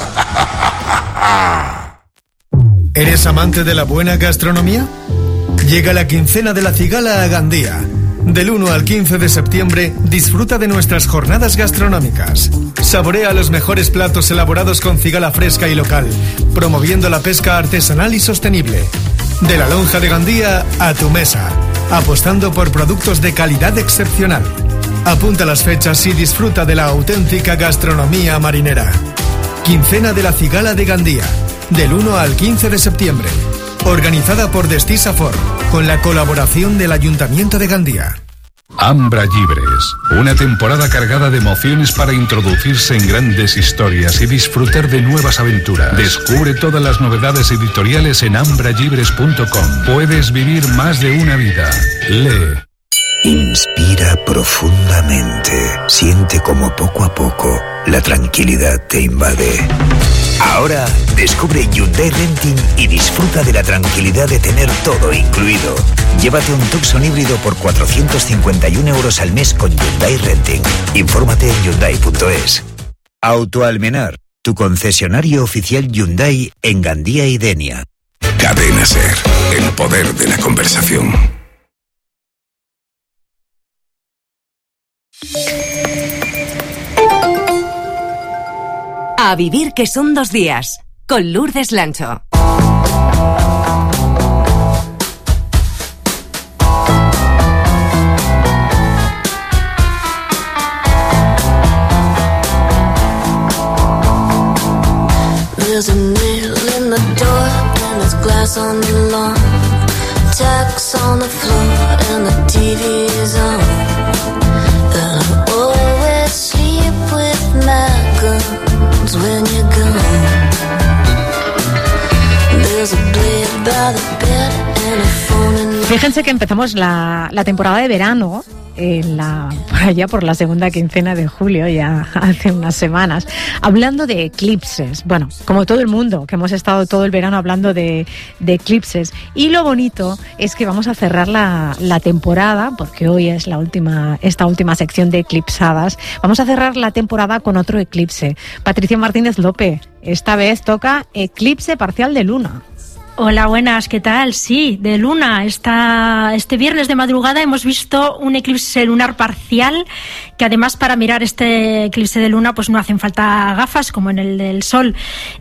¿Eres amante de la buena gastronomía? Llega la quincena de la cigala a Gandía. Del uno al quince de septiembre, disfruta de nuestras jornadas gastronómicas. Saborea los mejores platos elaborados con cigala fresca y local, promoviendo la pesca artesanal y sostenible. De la lonja de Gandía a tu mesa, apostando por productos de calidad excepcional. Apunta las fechas y disfruta de la auténtica gastronomía marinera. Quincena de la cigala de Gandía, del uno al quince de septiembre. Organizada por Destisa Ford, con la colaboración del Ayuntamiento de Gandía. Ambra Llibres, una temporada cargada de emociones para introducirse en grandes historias y disfrutar de nuevas aventuras. Descubre todas las novedades editoriales en ambra llibres punto com. Puedes vivir más de una vida. Lee. Inspira profundamente. Siente como poco a poco la tranquilidad te invade. Ahora descubre Hyundai Renting y disfruta de la tranquilidad de tener todo incluido. Llévate un Tucson híbrido por cuatrocientos cincuenta y uno euros al mes con Hyundai Renting. Infórmate en hyundai punto es. Autoalmenar, tu concesionario oficial Hyundai en Gandía y Denia. Cadena SER, el poder de la conversación. A vivir que son dos días, con Lourdes Lancho. There's a nail in the door and there's glass on the lawn. Tacks on the floor and the T V is on. And I always sleep with my guns when you're gone. There's a blade by the bed and a phone in the... Fíjense que empezamos la, la temporada de verano en la, por allá por la segunda quincena de julio, ya hace unas semanas, hablando de eclipses. Bueno, como todo el mundo, que hemos estado todo el verano hablando de, de eclipses. Y lo bonito es que vamos a cerrar la, la temporada, porque hoy es la última, esta última sección de eclipsadas. Vamos a cerrar la temporada con otro eclipse. Patricia Martínez López, esta vez toca eclipse parcial de luna. Hola, buenas, ¿qué tal? Sí, de luna. Esta, este viernes de madrugada hemos visto un eclipse lunar parcial, que además para mirar este eclipse de luna pues no hacen falta gafas como en el del sol.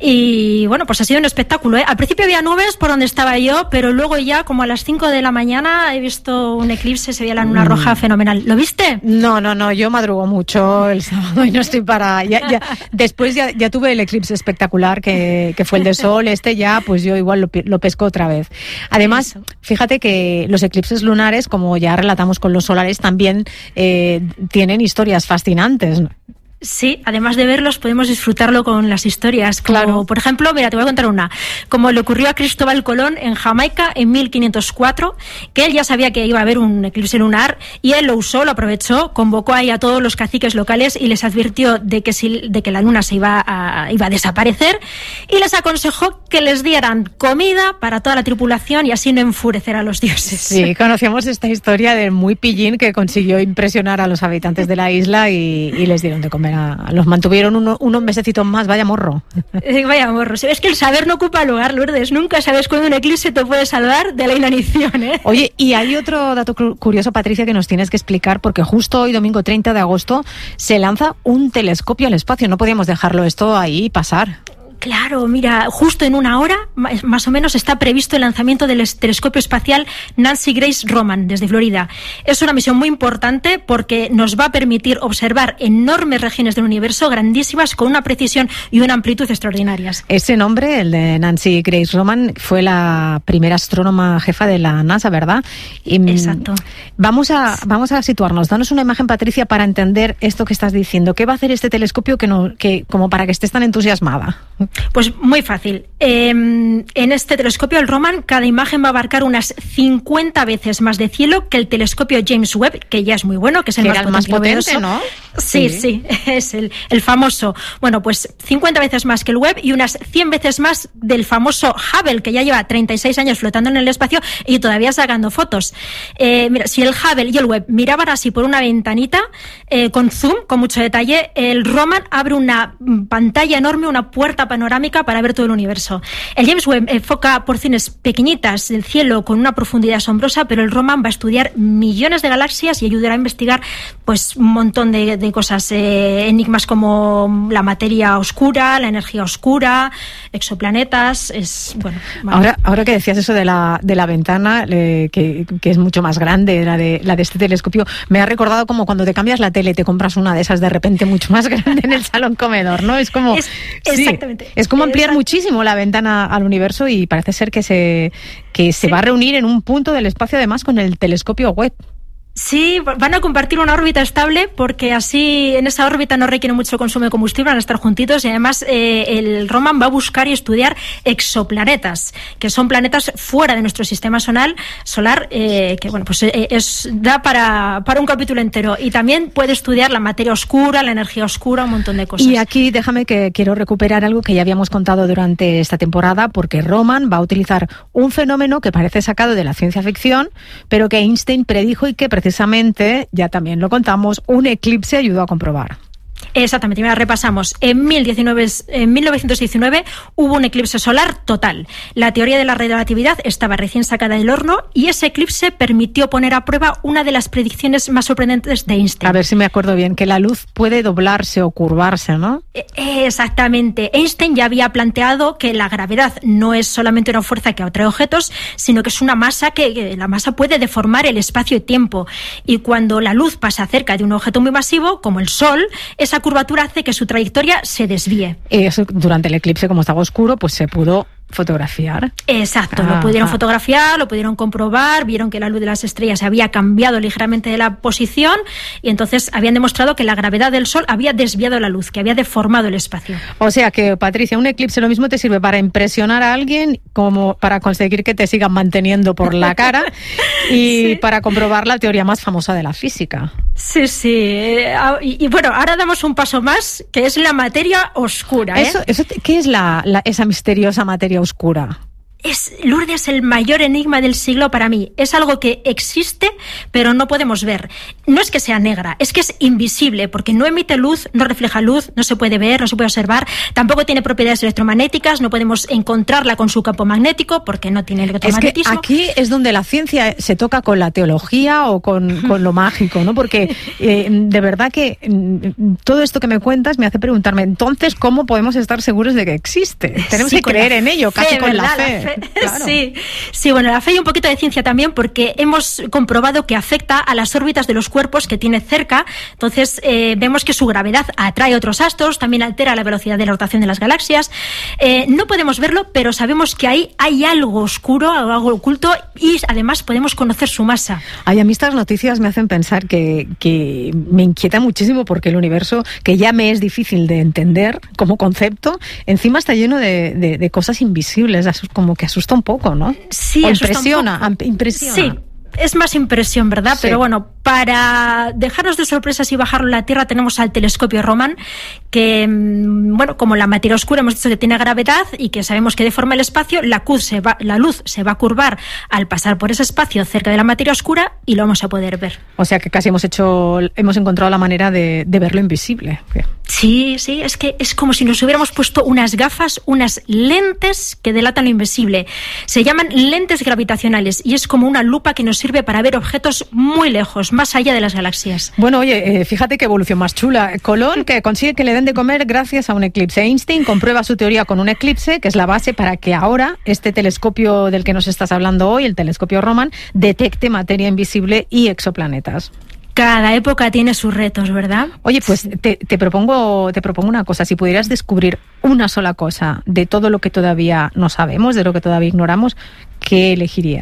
Y bueno, pues ha sido un espectáculo, ¿eh? Al principio había nubes por donde estaba yo, pero luego ya como a las cinco de la mañana he visto un eclipse, se veía la luna roja fenomenal. ¿Lo viste? No, no, no, yo madrugo mucho el sábado y no estoy para... Ya, ya, después ya, ya tuve el eclipse espectacular que, que fue el de sol, este ya pues yo igual lo lo pesco otra vez. Además, fíjate que los eclipses lunares, como ya relatamos con los solares, también eh, tienen historias fascinantes, ¿no? Sí, además de verlos podemos disfrutarlo con las historias. Como, claro. Por ejemplo, mira, te voy a contar una. Como le ocurrió a Cristóbal Colón en Jamaica en mil quinientos cuatro, que él ya sabía que iba a haber un eclipse lunar y él lo usó, lo aprovechó, convocó ahí a todos los caciques locales y les advirtió de que, si, de que la luna se iba a, iba a desaparecer y les aconsejó que les dieran comida para toda la tripulación y así no enfurecer a los dioses. Sí, conocíamos esta historia del muy pillín que consiguió impresionar a los habitantes de la isla y, y les dieron de comer. Los mantuvieron uno, unos mesecitos más, vaya morro. Eh, vaya morro. Es que el saber no ocupa lugar, Lourdes. Nunca sabes cuándo un eclipse te puede salvar de la inanición, ¿eh? Oye, y hay otro dato curioso, Patricia, que nos tienes que explicar, porque justo hoy, domingo treinta de agosto, se lanza un telescopio al espacio. No podíamos dejarlo esto ahí pasar. Claro, mira, justo en una hora, más o menos, está previsto el lanzamiento del telescopio espacial Nancy Grace Roman desde Florida. Es una misión muy importante porque nos va a permitir observar enormes regiones del universo grandísimas con una precisión y una amplitud extraordinarias. Ese nombre, el de Nancy Grace Roman, fue la primera astrónoma jefa de la NASA, ¿verdad? Y, exacto. Vamos a, vamos a situarnos. Danos una imagen, Patricia, para entender esto que estás diciendo. ¿Qué va a hacer este telescopio que no, que, como para que estés tan entusiasmada? Pues muy fácil. Eh, en este telescopio, el Roman, cada imagen va a abarcar unas cincuenta veces más de cielo que el telescopio James Webb, que ya es muy bueno, que es el que más, era potente, el más potente, ¿no? Sí, sí, sí, es el, el famoso. Bueno, pues cincuenta veces más que el Webb y unas cien veces más del famoso Hubble, que ya lleva treinta y seis años flotando en el espacio y todavía sacando fotos. Eh, mira, si el Hubble y el Webb miraban así por una ventanita, eh, con zoom, con mucho detalle, el Roman abre una pantalla enorme, una puerta panorámica para ver todo el universo. El James Webb enfoca porciones pequeñitas del cielo con una profundidad asombrosa, pero el Roman va a estudiar millones de galaxias y ayudará a investigar pues un montón de, de cosas, eh, enigmas como la materia oscura, la energía oscura, exoplanetas. Es bueno. Vale. Ahora, ahora que decías eso de la de la ventana, eh, que, que es mucho más grande, la de la de este telescopio, me ha recordado como cuando te cambias la tele, te compras una de esas de repente mucho más grande en el salón comedor, ¿no? Es como es, sí, exactamente. Es como ampliar Exact- muchísimo la ventana al universo y parece ser que se que se sí. va a reunir en un punto del espacio además con el telescopio Webb. Sí, van a compartir una órbita estable porque así en esa órbita no requiere mucho consumo de combustible, van a estar juntitos y además eh, el Roman va a buscar y estudiar exoplanetas, que son planetas fuera de nuestro sistema solar, solar eh, que bueno pues eh, es da para, para un capítulo entero y también puede estudiar la materia oscura, la energía oscura, un montón de cosas. Y aquí déjame que quiero recuperar algo que ya habíamos contado durante esta temporada porque Roman va a utilizar un fenómeno que parece sacado de la ciencia ficción, pero que Einstein predijo y que precisamente, ya también lo contamos, un eclipse ayudó a comprobar. Exactamente, mira, repasamos. En, mil diecinueve, en mil novecientos diecinueve hubo un eclipse solar total. La teoría de la relatividad estaba recién sacada del horno y ese eclipse permitió poner a prueba una de las predicciones más sorprendentes de Einstein. A ver si me acuerdo bien, que la luz puede doblarse o curvarse, ¿no? Exactamente. Einstein ya había planteado que la gravedad no es solamente una fuerza que atrae objetos, sino que es una masa que, que la masa puede deformar el espacio y tiempo. Y cuando la luz pasa cerca de un objeto muy masivo, como el Sol, esa curvatura hace que su trayectoria se desvíe. Eso, durante el eclipse, como estaba oscuro, pues se pudo fotografiar. Exacto, ah, lo pudieron ah. fotografiar, lo pudieron comprobar, vieron que la luz de las estrellas se había cambiado ligeramente de la posición y entonces habían demostrado que la gravedad del Sol había desviado la luz, que había deformado el espacio. O sea que, Patricia, un eclipse lo mismo te sirve para impresionar a alguien como para conseguir que te sigan manteniendo por la cara y sí. para comprobar la teoría más famosa de la física. Sí, sí. Eh, y, y bueno, ahora damos un paso más, que es la materia oscura. ¿eh? Eso, eso, ¿Qué es la, la, esa misteriosa materia oscura? Es, Lourdes, el mayor enigma del siglo para mí. Es algo que existe, pero no podemos ver. No es que sea negra, es que es invisible, porque no emite luz, no refleja luz, no se puede ver, no se puede observar, tampoco tiene propiedades electromagnéticas, no podemos encontrarla con su campo magnético, porque no tiene electromagnetismo. Es que aquí es donde la ciencia se toca con la teología o con, con lo mágico, ¿no? Porque eh, de verdad que mm, todo esto que me cuentas me hace preguntarme, entonces, ¿cómo podemos estar seguros de que existe? Tenemos sí, que creer fe, en ello, casi con ¿verdad? la fe. La fe. Claro. Sí, sí, bueno, la fe y un poquito de ciencia también, porque hemos comprobado que afecta a las órbitas de los cuerpos que tiene cerca. Entonces, eh, vemos que su gravedad atrae otros astros, también altera la velocidad de la rotación de las galaxias. Eh, no podemos verlo, pero sabemos que ahí hay algo oscuro, algo oculto, y además podemos conocer su masa. Ay, a mí estas noticias me hacen pensar que, que me inquieta muchísimo porque el universo, que ya me es difícil de entender como concepto, encima está lleno de, de, de cosas invisibles, como que asusta un poco, ¿no? Sí, o asusta impresiona, un poco. impresiona. Sí. Es más impresión, ¿verdad? Sí. Pero bueno, para dejarnos de sorpresas y bajarlo a la Tierra tenemos al telescopio Roman, que, bueno, como la materia oscura hemos dicho que tiene gravedad y que sabemos que deforma el espacio, la, luz se va, la luz se va a curvar al pasar por ese espacio cerca de la materia oscura y lo vamos a poder ver. O sea que casi hemos hecho, hemos encontrado la manera de, de verlo invisible. Sí, sí, es que es como si nos hubiéramos puesto unas gafas, unas lentes que delatan lo invisible. Se llaman lentes gravitacionales y es como una lupa que nos sirve para ver objetos muy lejos, más allá de las galaxias. Bueno, oye, eh, fíjate qué evolución más chula. Colón, que consigue que le den de comer gracias a un eclipse. Einstein comprueba su teoría con un eclipse, que es la base para que ahora este telescopio del que nos estás hablando hoy, el telescopio Roman, detecte materia invisible y exoplanetas. Cada época tiene sus retos, ¿verdad? Oye, pues te, te propongo te propongo una cosa. Si pudieras descubrir una sola cosa de todo lo que todavía no sabemos, de lo que todavía ignoramos, ¿qué elegirías?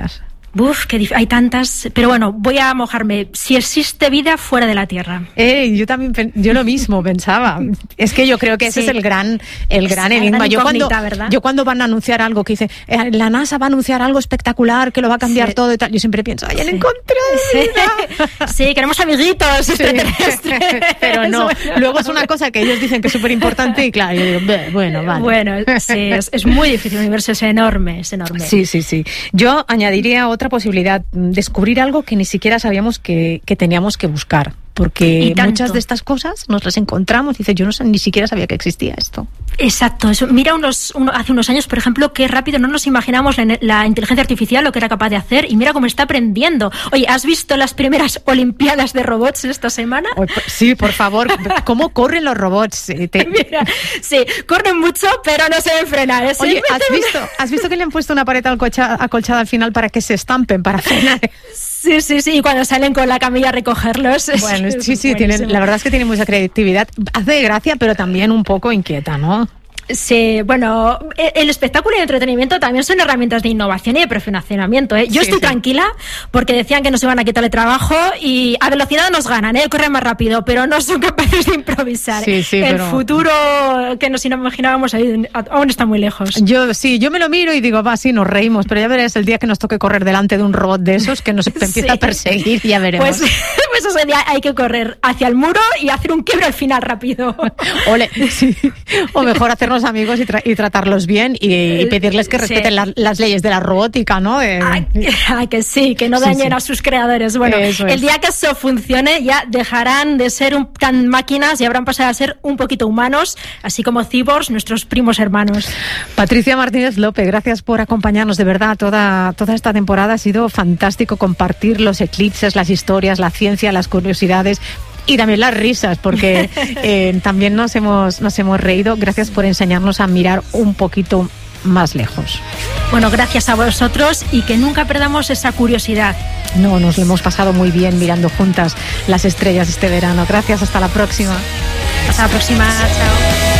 Uf, que dif- hay tantas, pero bueno, voy a mojarme. Si existe vida fuera de la Tierra. Eh, yo también, pen- yo lo mismo pensaba. Es que yo creo que ese Sí. es el gran, el Es gran la enigma. gran Yo cuando, incógnita, ¿verdad? yo cuando van a anunciar algo que dice, eh, la NASA va a anunciar algo espectacular que lo va a cambiar Sí. todo y tal, yo siempre pienso, ay, han Sí. encontrado vida. Sí, queremos amiguitos Sí. extraterrestres. Pero no, Bueno. luego es una cosa que ellos dicen que es súper importante y claro, yo digo, "Beh, bueno, vale. Bueno, sí, es, es muy difícil, el universo es enorme, es enorme. Sí, sí, sí. Yo añadiría otra posibilidad, descubrir algo que ni siquiera sabíamos que, que teníamos que buscar. Porque Y tanto. muchas de estas cosas nos las encontramos y dice, yo no sé, ni siquiera sabía que existía esto. Exacto, eso. Mira unos, uno- hace unos años, por ejemplo, qué rápido no nos imaginamos la, la inteligencia artificial, lo que era capaz de hacer, y mira cómo está aprendiendo. Oye, ¿has visto las primeras Olimpiadas de robots esta semana? Sí, por favor, ¿cómo corren los robots? Eh, te- Mira, sí, corren mucho, pero no se deben frenar. ¿eh? Oye, Sí, ¿has visto, ¿has visto que le han puesto una pared alcocha- acolchada al final para que se estampen, para frenar? Sí, sí, sí, y cuando salen con la camilla a recogerlos. es- Bueno, es sí, sí, buenísimo. tienen, la verdad es que tienen mucha creatividad. Hace gracia, pero también un poco inquieta, ¿no? Sí, bueno, e- el espectáculo y el entretenimiento también son herramientas de innovación y de perfeccionamiento, ¿eh? Yo Sí, estoy sí. tranquila porque decían que nos iban a quitar el trabajo y a velocidad nos ganan, ¿eh? Corren más rápido, pero no son capaces de improvisar. Sí, sí, el pero- futuro que nos imaginábamos ahí aún está muy lejos. Yo sí, yo me lo miro y digo, va, sí, nos reímos, pero ya verás el día que nos toque correr delante de un robot de esos que nos empieza Sí. a perseguir, ya veremos. Pues, pues ese día hay que correr hacia el muro y hacer un quiebre al final rápido. Ole, sí. O mejor hacernos amigos y, tra- y tratarlos bien y, y pedirles que Sí. respeten la- las leyes de la robótica, ¿no? Eh, Ah, que sí, que no Sí, dañen sí. a sus creadores. Bueno, Eso es. el día que eso funcione ya dejarán de ser un, tan máquinas y habrán pasado a ser un poquito humanos, así como cyborgs, nuestros primos hermanos. Patricia Martínez López, gracias por acompañarnos. De verdad, toda, toda esta temporada ha sido fantástico compartir los eclipses, las historias, la ciencia, las curiosidades y también las risas, porque eh, también nos hemos, nos hemos reído. Gracias por enseñarnos a mirar un poquito más lejos. Bueno, gracias a vosotros y que nunca perdamos esa curiosidad. No, nos lo hemos pasado muy bien mirando juntas las estrellas este verano. Gracias, hasta la próxima. Hasta la próxima, chao.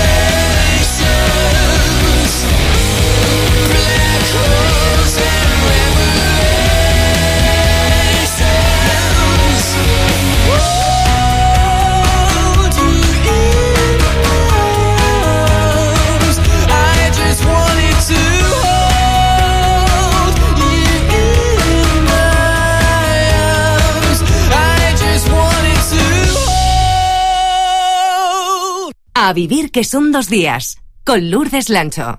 A vivir que son dos días, con Lourdes Lancho.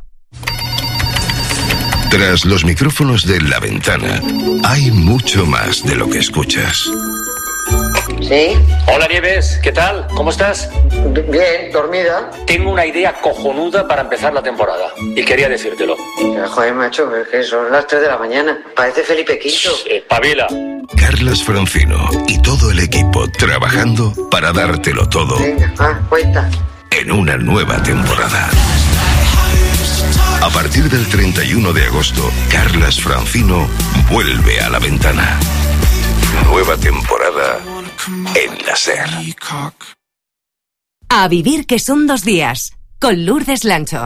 Tras los micrófonos de La Ventana, hay mucho más de lo que escuchas. ¿Sí? Hola Nieves, ¿qué tal? ¿Cómo estás? Bien, dormida. Tengo una idea cojonuda para empezar la temporada y quería decírtelo. Joder, macho, es que son las tres de la mañana. Parece Felipe Quinto. Espabila. Carlas Francino y todo el equipo trabajando para dártelo todo Venga, ah, cuenta. en una nueva temporada. A partir del treinta y uno de agosto, Carlas Francino vuelve a La Ventana. Nueva temporada en la SER. A vivir que son dos días, con Lourdes Lancho.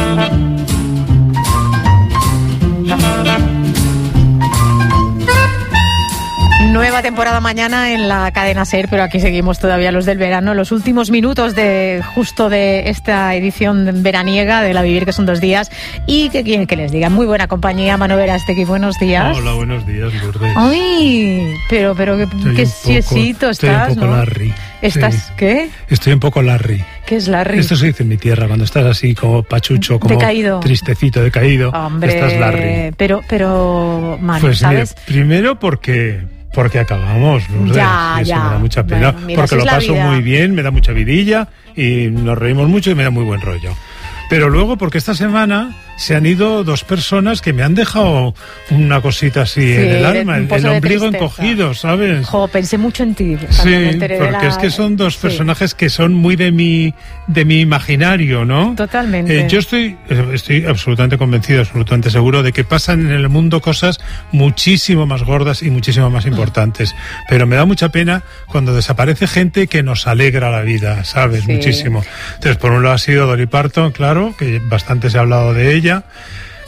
Nueva temporada mañana en la cadena SER, pero aquí seguimos todavía los del verano, los últimos minutos de justo de esta edición veraniega de La Vivir, que son dos días, y que quieren que les diga, muy buena compañía, Manu Verástegui, buenos días. Hola, buenos días, Lourdes. Ay, pero, pero qué, Estoy qué un poco- siesito estoy estás, un poco ¿no? Larry. ¿Estás Sí. qué? Estoy un poco Larry. ¿Qué es Larry? Esto se dice en mi tierra, cuando estás así como pachucho, como Decaído. tristecito, decaído, Hombre, estás Larry. pero, pero, Manu, Pues mira, ¿sabes? primero porque porque acabamos, Lourdes, Ya, y eso ya. me da mucha pena, Bueno, mira, porque así lo es la paso vida. muy bien, me da mucha vidilla y nos reímos mucho y me da muy buen rollo. Pero luego, porque esta semana se han ido dos personas que me han dejado una cosita así Sí, en el de- alma, un el, pozo el de ombligo tristeza. encogido, ¿sabes? Jo, pensé mucho en ti. cuando Sí, me enteré de porque la- es que son dos Sí. personajes que son muy de mi de mi imaginario, ¿no? Totalmente. Eh, yo estoy eh, estoy absolutamente convencido, absolutamente seguro de que pasan en el mundo cosas muchísimo más gordas y muchísimo más importantes. Pero me da mucha pena cuando desaparece gente que nos alegra la vida, ¿sabes? Sí. Muchísimo. Entonces, por un lado ha sido Dolly Parton, claro, que bastante se ha hablado de ella.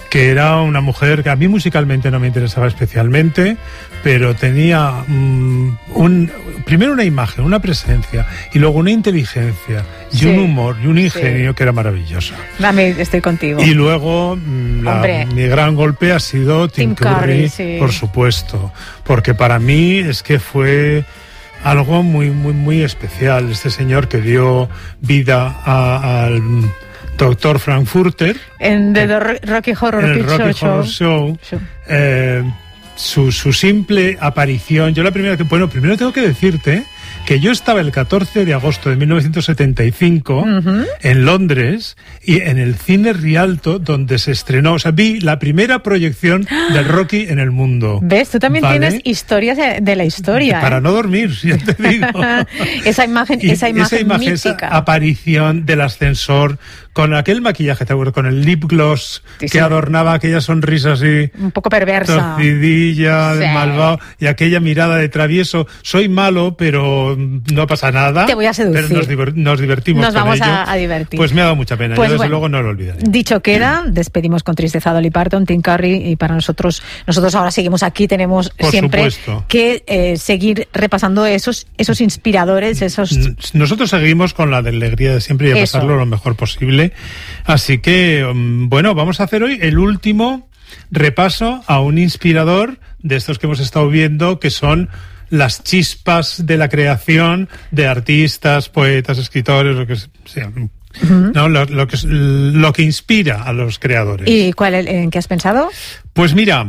que era una mujer que a mí musicalmente no me interesaba especialmente, pero tenía um, un, primero una imagen, una presencia, y luego una inteligencia, y sí, un humor, y un ingenio sí. que era maravilloso. Dame, estoy contigo. Y luego la, mi gran golpe ha sido Tim, Tim Curry, Curry sí. por supuesto, porque para mí es que fue algo muy, muy, muy especial. Este señor que dio vida al doctor Frankfurter en The Rocky Horror en el Picture Rocky Show, Horror Show Show. Eh, su, su simple aparición. Yo la primera que bueno primero tengo que decirte que yo estaba el catorce de agosto de mil novecientos setenta y cinco uh-huh. en Londres, y en el cine Rialto, donde se estrenó, o sea, vi la primera proyección del Rocky en el mundo. ¿Ves? Tú también ¿vale? tienes historias de la historia. Para ¿eh? no dormir, ya te digo. esa imagen, esa imagen, esa imagen mítica. Esa aparición del ascensor, con aquel maquillaje, ¿te acuerdas? Con el lip gloss sí, que sí. adornaba aquella sonrisa así... un poco perversa. Torcidilla, sí. de malvado, y aquella mirada de travieso. Soy malo, pero no pasa nada. Te voy a seducir. Pero nos, diver, nos divertimos Nos con vamos ello. A, a divertir. Pues me ha dado mucha pena. Pues Yo desde bueno, luego no lo olvidaré. Dicho queda, despedimos con tristeza a Dolly Parton, Tim Curry, y para nosotros, nosotros ahora seguimos aquí, tenemos Por siempre supuesto. que eh, seguir repasando esos, esos inspiradores, esos... Nosotros seguimos con la alegría de siempre y a Eso. pasarlo lo mejor posible. Así que, bueno, vamos a hacer hoy el último repaso a un inspirador de estos que hemos estado viendo, que son las chispas de la creación de artistas, poetas, escritores, lo que sea. Uh-huh. ¿No? Lo, lo, que, lo que inspira a los creadores. ¿Y cuál, en qué has pensado? Pues mira,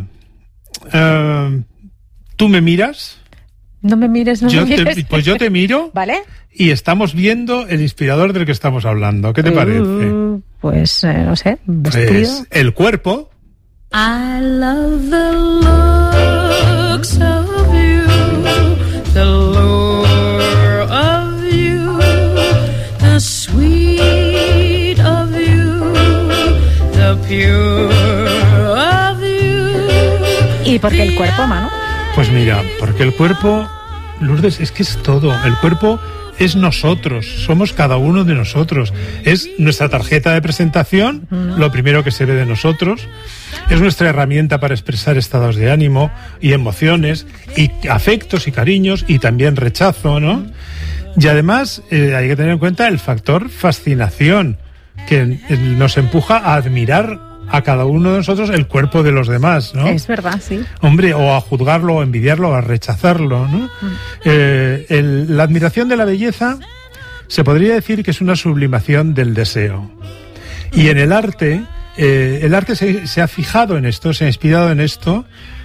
uh, tú me miras. No me mires, no yo me mires. Te, pues yo te miro. ¿Vale? Y estamos viendo el inspirador del que estamos hablando. ¿Qué te uh, parece? Pues, eh, no sé, vestido. Pues el cuerpo. I love the looks of you, the lure of you, the sweet of you, the pure of you. ¿Y por qué el cuerpo, Manu? Pues mira, porque el cuerpo, Lourdes, es que es todo. El cuerpo es nosotros, somos cada uno de nosotros. Es nuestra tarjeta de presentación, mm. lo primero que se ve de nosotros. Es nuestra herramienta para expresar estados de ánimo y emociones, y afectos y cariños, y también rechazo, ¿no? Y además eh, hay que tener en cuenta el factor fascinación, que eh, nos empuja a admirar a cada uno de nosotros el cuerpo de los demás, ¿no? Es verdad, sí. Hombre, o a juzgarlo, o a envidiarlo, o a rechazarlo, ¿no? Mm. Eh, el, la admiración de la belleza se podría decir que es una sublimación del deseo. Y en el arte, eh, el arte se, se ha fijado en esto, se ha inspirado en esto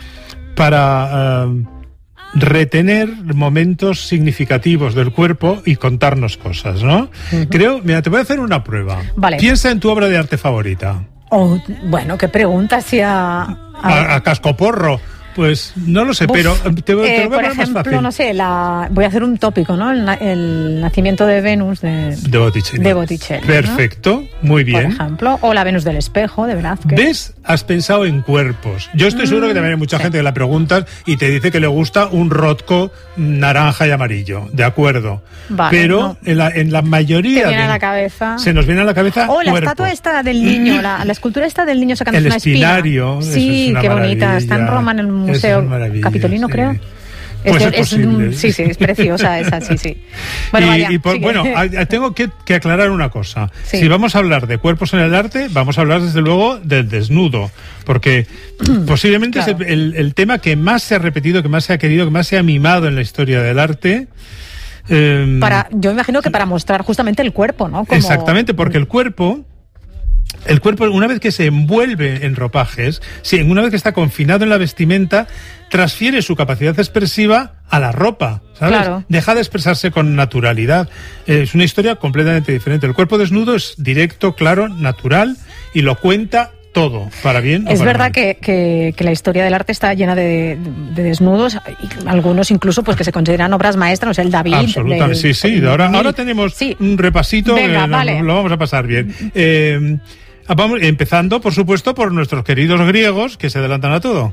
para uh, retener momentos significativos del cuerpo y contarnos cosas, ¿no? Uh-huh. Creo, mira, te voy a hacer una prueba. Vale. Piensa en tu obra de arte favorita. Oh, bueno, qué pregunta si a... A, a, a cascoporro. Pues no lo sé, Uf, pero te, te eh, lo voy a por poner más ejemplo, fácil. no sé, la, voy a hacer un tópico, ¿no? El, el nacimiento de Venus de, de Botticelli. De Botticelli, Perfecto, ¿no? Muy bien. Por ejemplo, o la Venus del espejo de Velázquez. ¿Ves? Has pensado en cuerpos. Yo estoy mm, seguro que también hay mucha sí. gente que la preguntas y te dice que le gusta un Rothko naranja y amarillo. De acuerdo. Vale, pero no. en, la, en la mayoría... Te viene de, a la cabeza. Se nos viene a la cabeza O la cuerpo. estatua esta del niño, la, la escultura esta del niño sacando el una espina. El espinario. Sí, qué bonita. Está en Roma, en el museo Capitolino, sí. creo. Pues es, es, es un, sí, sí, es preciosa esa, sí, sí. Bueno, y, vaya, y por, bueno, tengo que, que aclarar una cosa. Sí. Si vamos a hablar de cuerpos en el arte, vamos a hablar desde luego del desnudo, porque posiblemente claro. es el, el, el tema que más se ha repetido, que más se ha querido, que más se ha mimado en la historia del arte. Eh, para, yo imagino que para mostrar justamente el cuerpo, ¿no? Como... Exactamente, porque el cuerpo... El cuerpo, una vez que se envuelve en ropajes, sí, una vez que está confinado en la vestimenta, transfiere su capacidad expresiva a la ropa, ¿sabes? Claro. Deja de expresarse con naturalidad. Eh, es una historia completamente diferente. El cuerpo desnudo es directo, claro, natural, y lo cuenta todo, para bien o Es para verdad mal. que, que, que la historia del arte está llena de, de desnudos, y algunos incluso pues que se consideran obras maestras, no sé, el David. Absolutamente, del, sí, sí. el, ahora, el, ahora tenemos sí. un repasito, Venga, que vale. lo, lo vamos a pasar bien. Eh, vamos, empezando, por supuesto, por nuestros queridos griegos, que se adelantan a todo.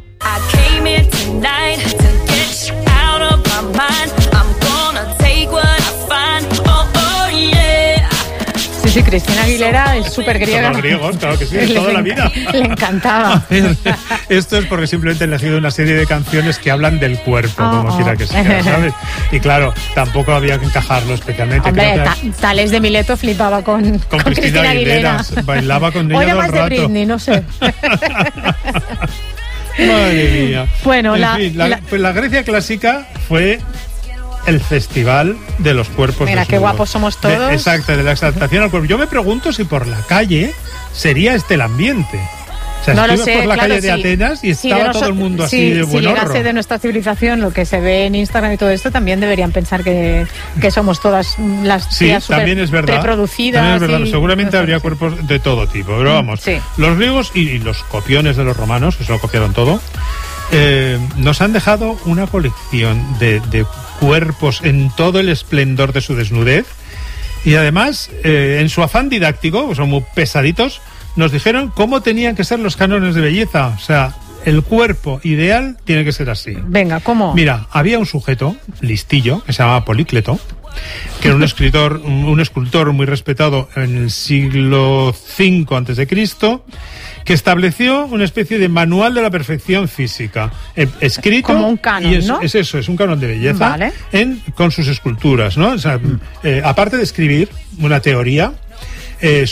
Sí, sí, Cristina Aguilera es súper griega. Son los griegos, claro que sí, de toda la vida. Le encantaba. Esto es porque simplemente han elegido una serie de canciones que hablan del cuerpo, Oh, como oh. quiera que sea, ¿sabes? Y claro, tampoco había que encajarlo especialmente. Hombre, Creo ta- que Tales de Mileto flipaba con, con Cristina Aguilera bailaba con ella O era todo más el de rato. Britney, no sé. Madre mía. Bueno, En la- fin, la, la- pues la Grecia clásica fue el festival de los cuerpos Mira, desnudos. qué guapos somos De- todos. exacto, de la exaltación al cuerpo. Yo me pregunto si por la calle sería este el ambiente. O sea, No si lo tú ibas sé, por la claro, calle de sí. Atenas y Sí, estaba de todo el noso- mundo así sí, de si buen llegase horro. de nuestra civilización, lo que se ve en Instagram y todo esto, también deberían pensar que, que somos todas las Sí, tías súper también es verdad. reproducidas. También es verdad. y- Seguramente habría cuerpos de todo tipo. Pero vamos, Sí. los griegos y, y los copiones de los romanos, que se lo copiaron todo, eh, nos han dejado una colección de, de cuerpos en todo el esplendor de su desnudez. Y además, eh, en su afán didáctico, que son muy pesaditos, nos dijeron cómo tenían que ser los cánones de belleza. O sea, el cuerpo ideal tiene que ser así. Venga, ¿cómo? Mira, había un sujeto listillo que se llamaba Polícleto, que era un escritor, un, un escultor muy respetado en el siglo cinco antes de Cristo, que estableció una especie de manual de la perfección física, eh, escrito. Como un canon, y es, ¿no? es eso, es un canon de belleza, Vale. en, con sus esculturas, ¿no? O sea, eh, aparte de escribir una teoría, eh,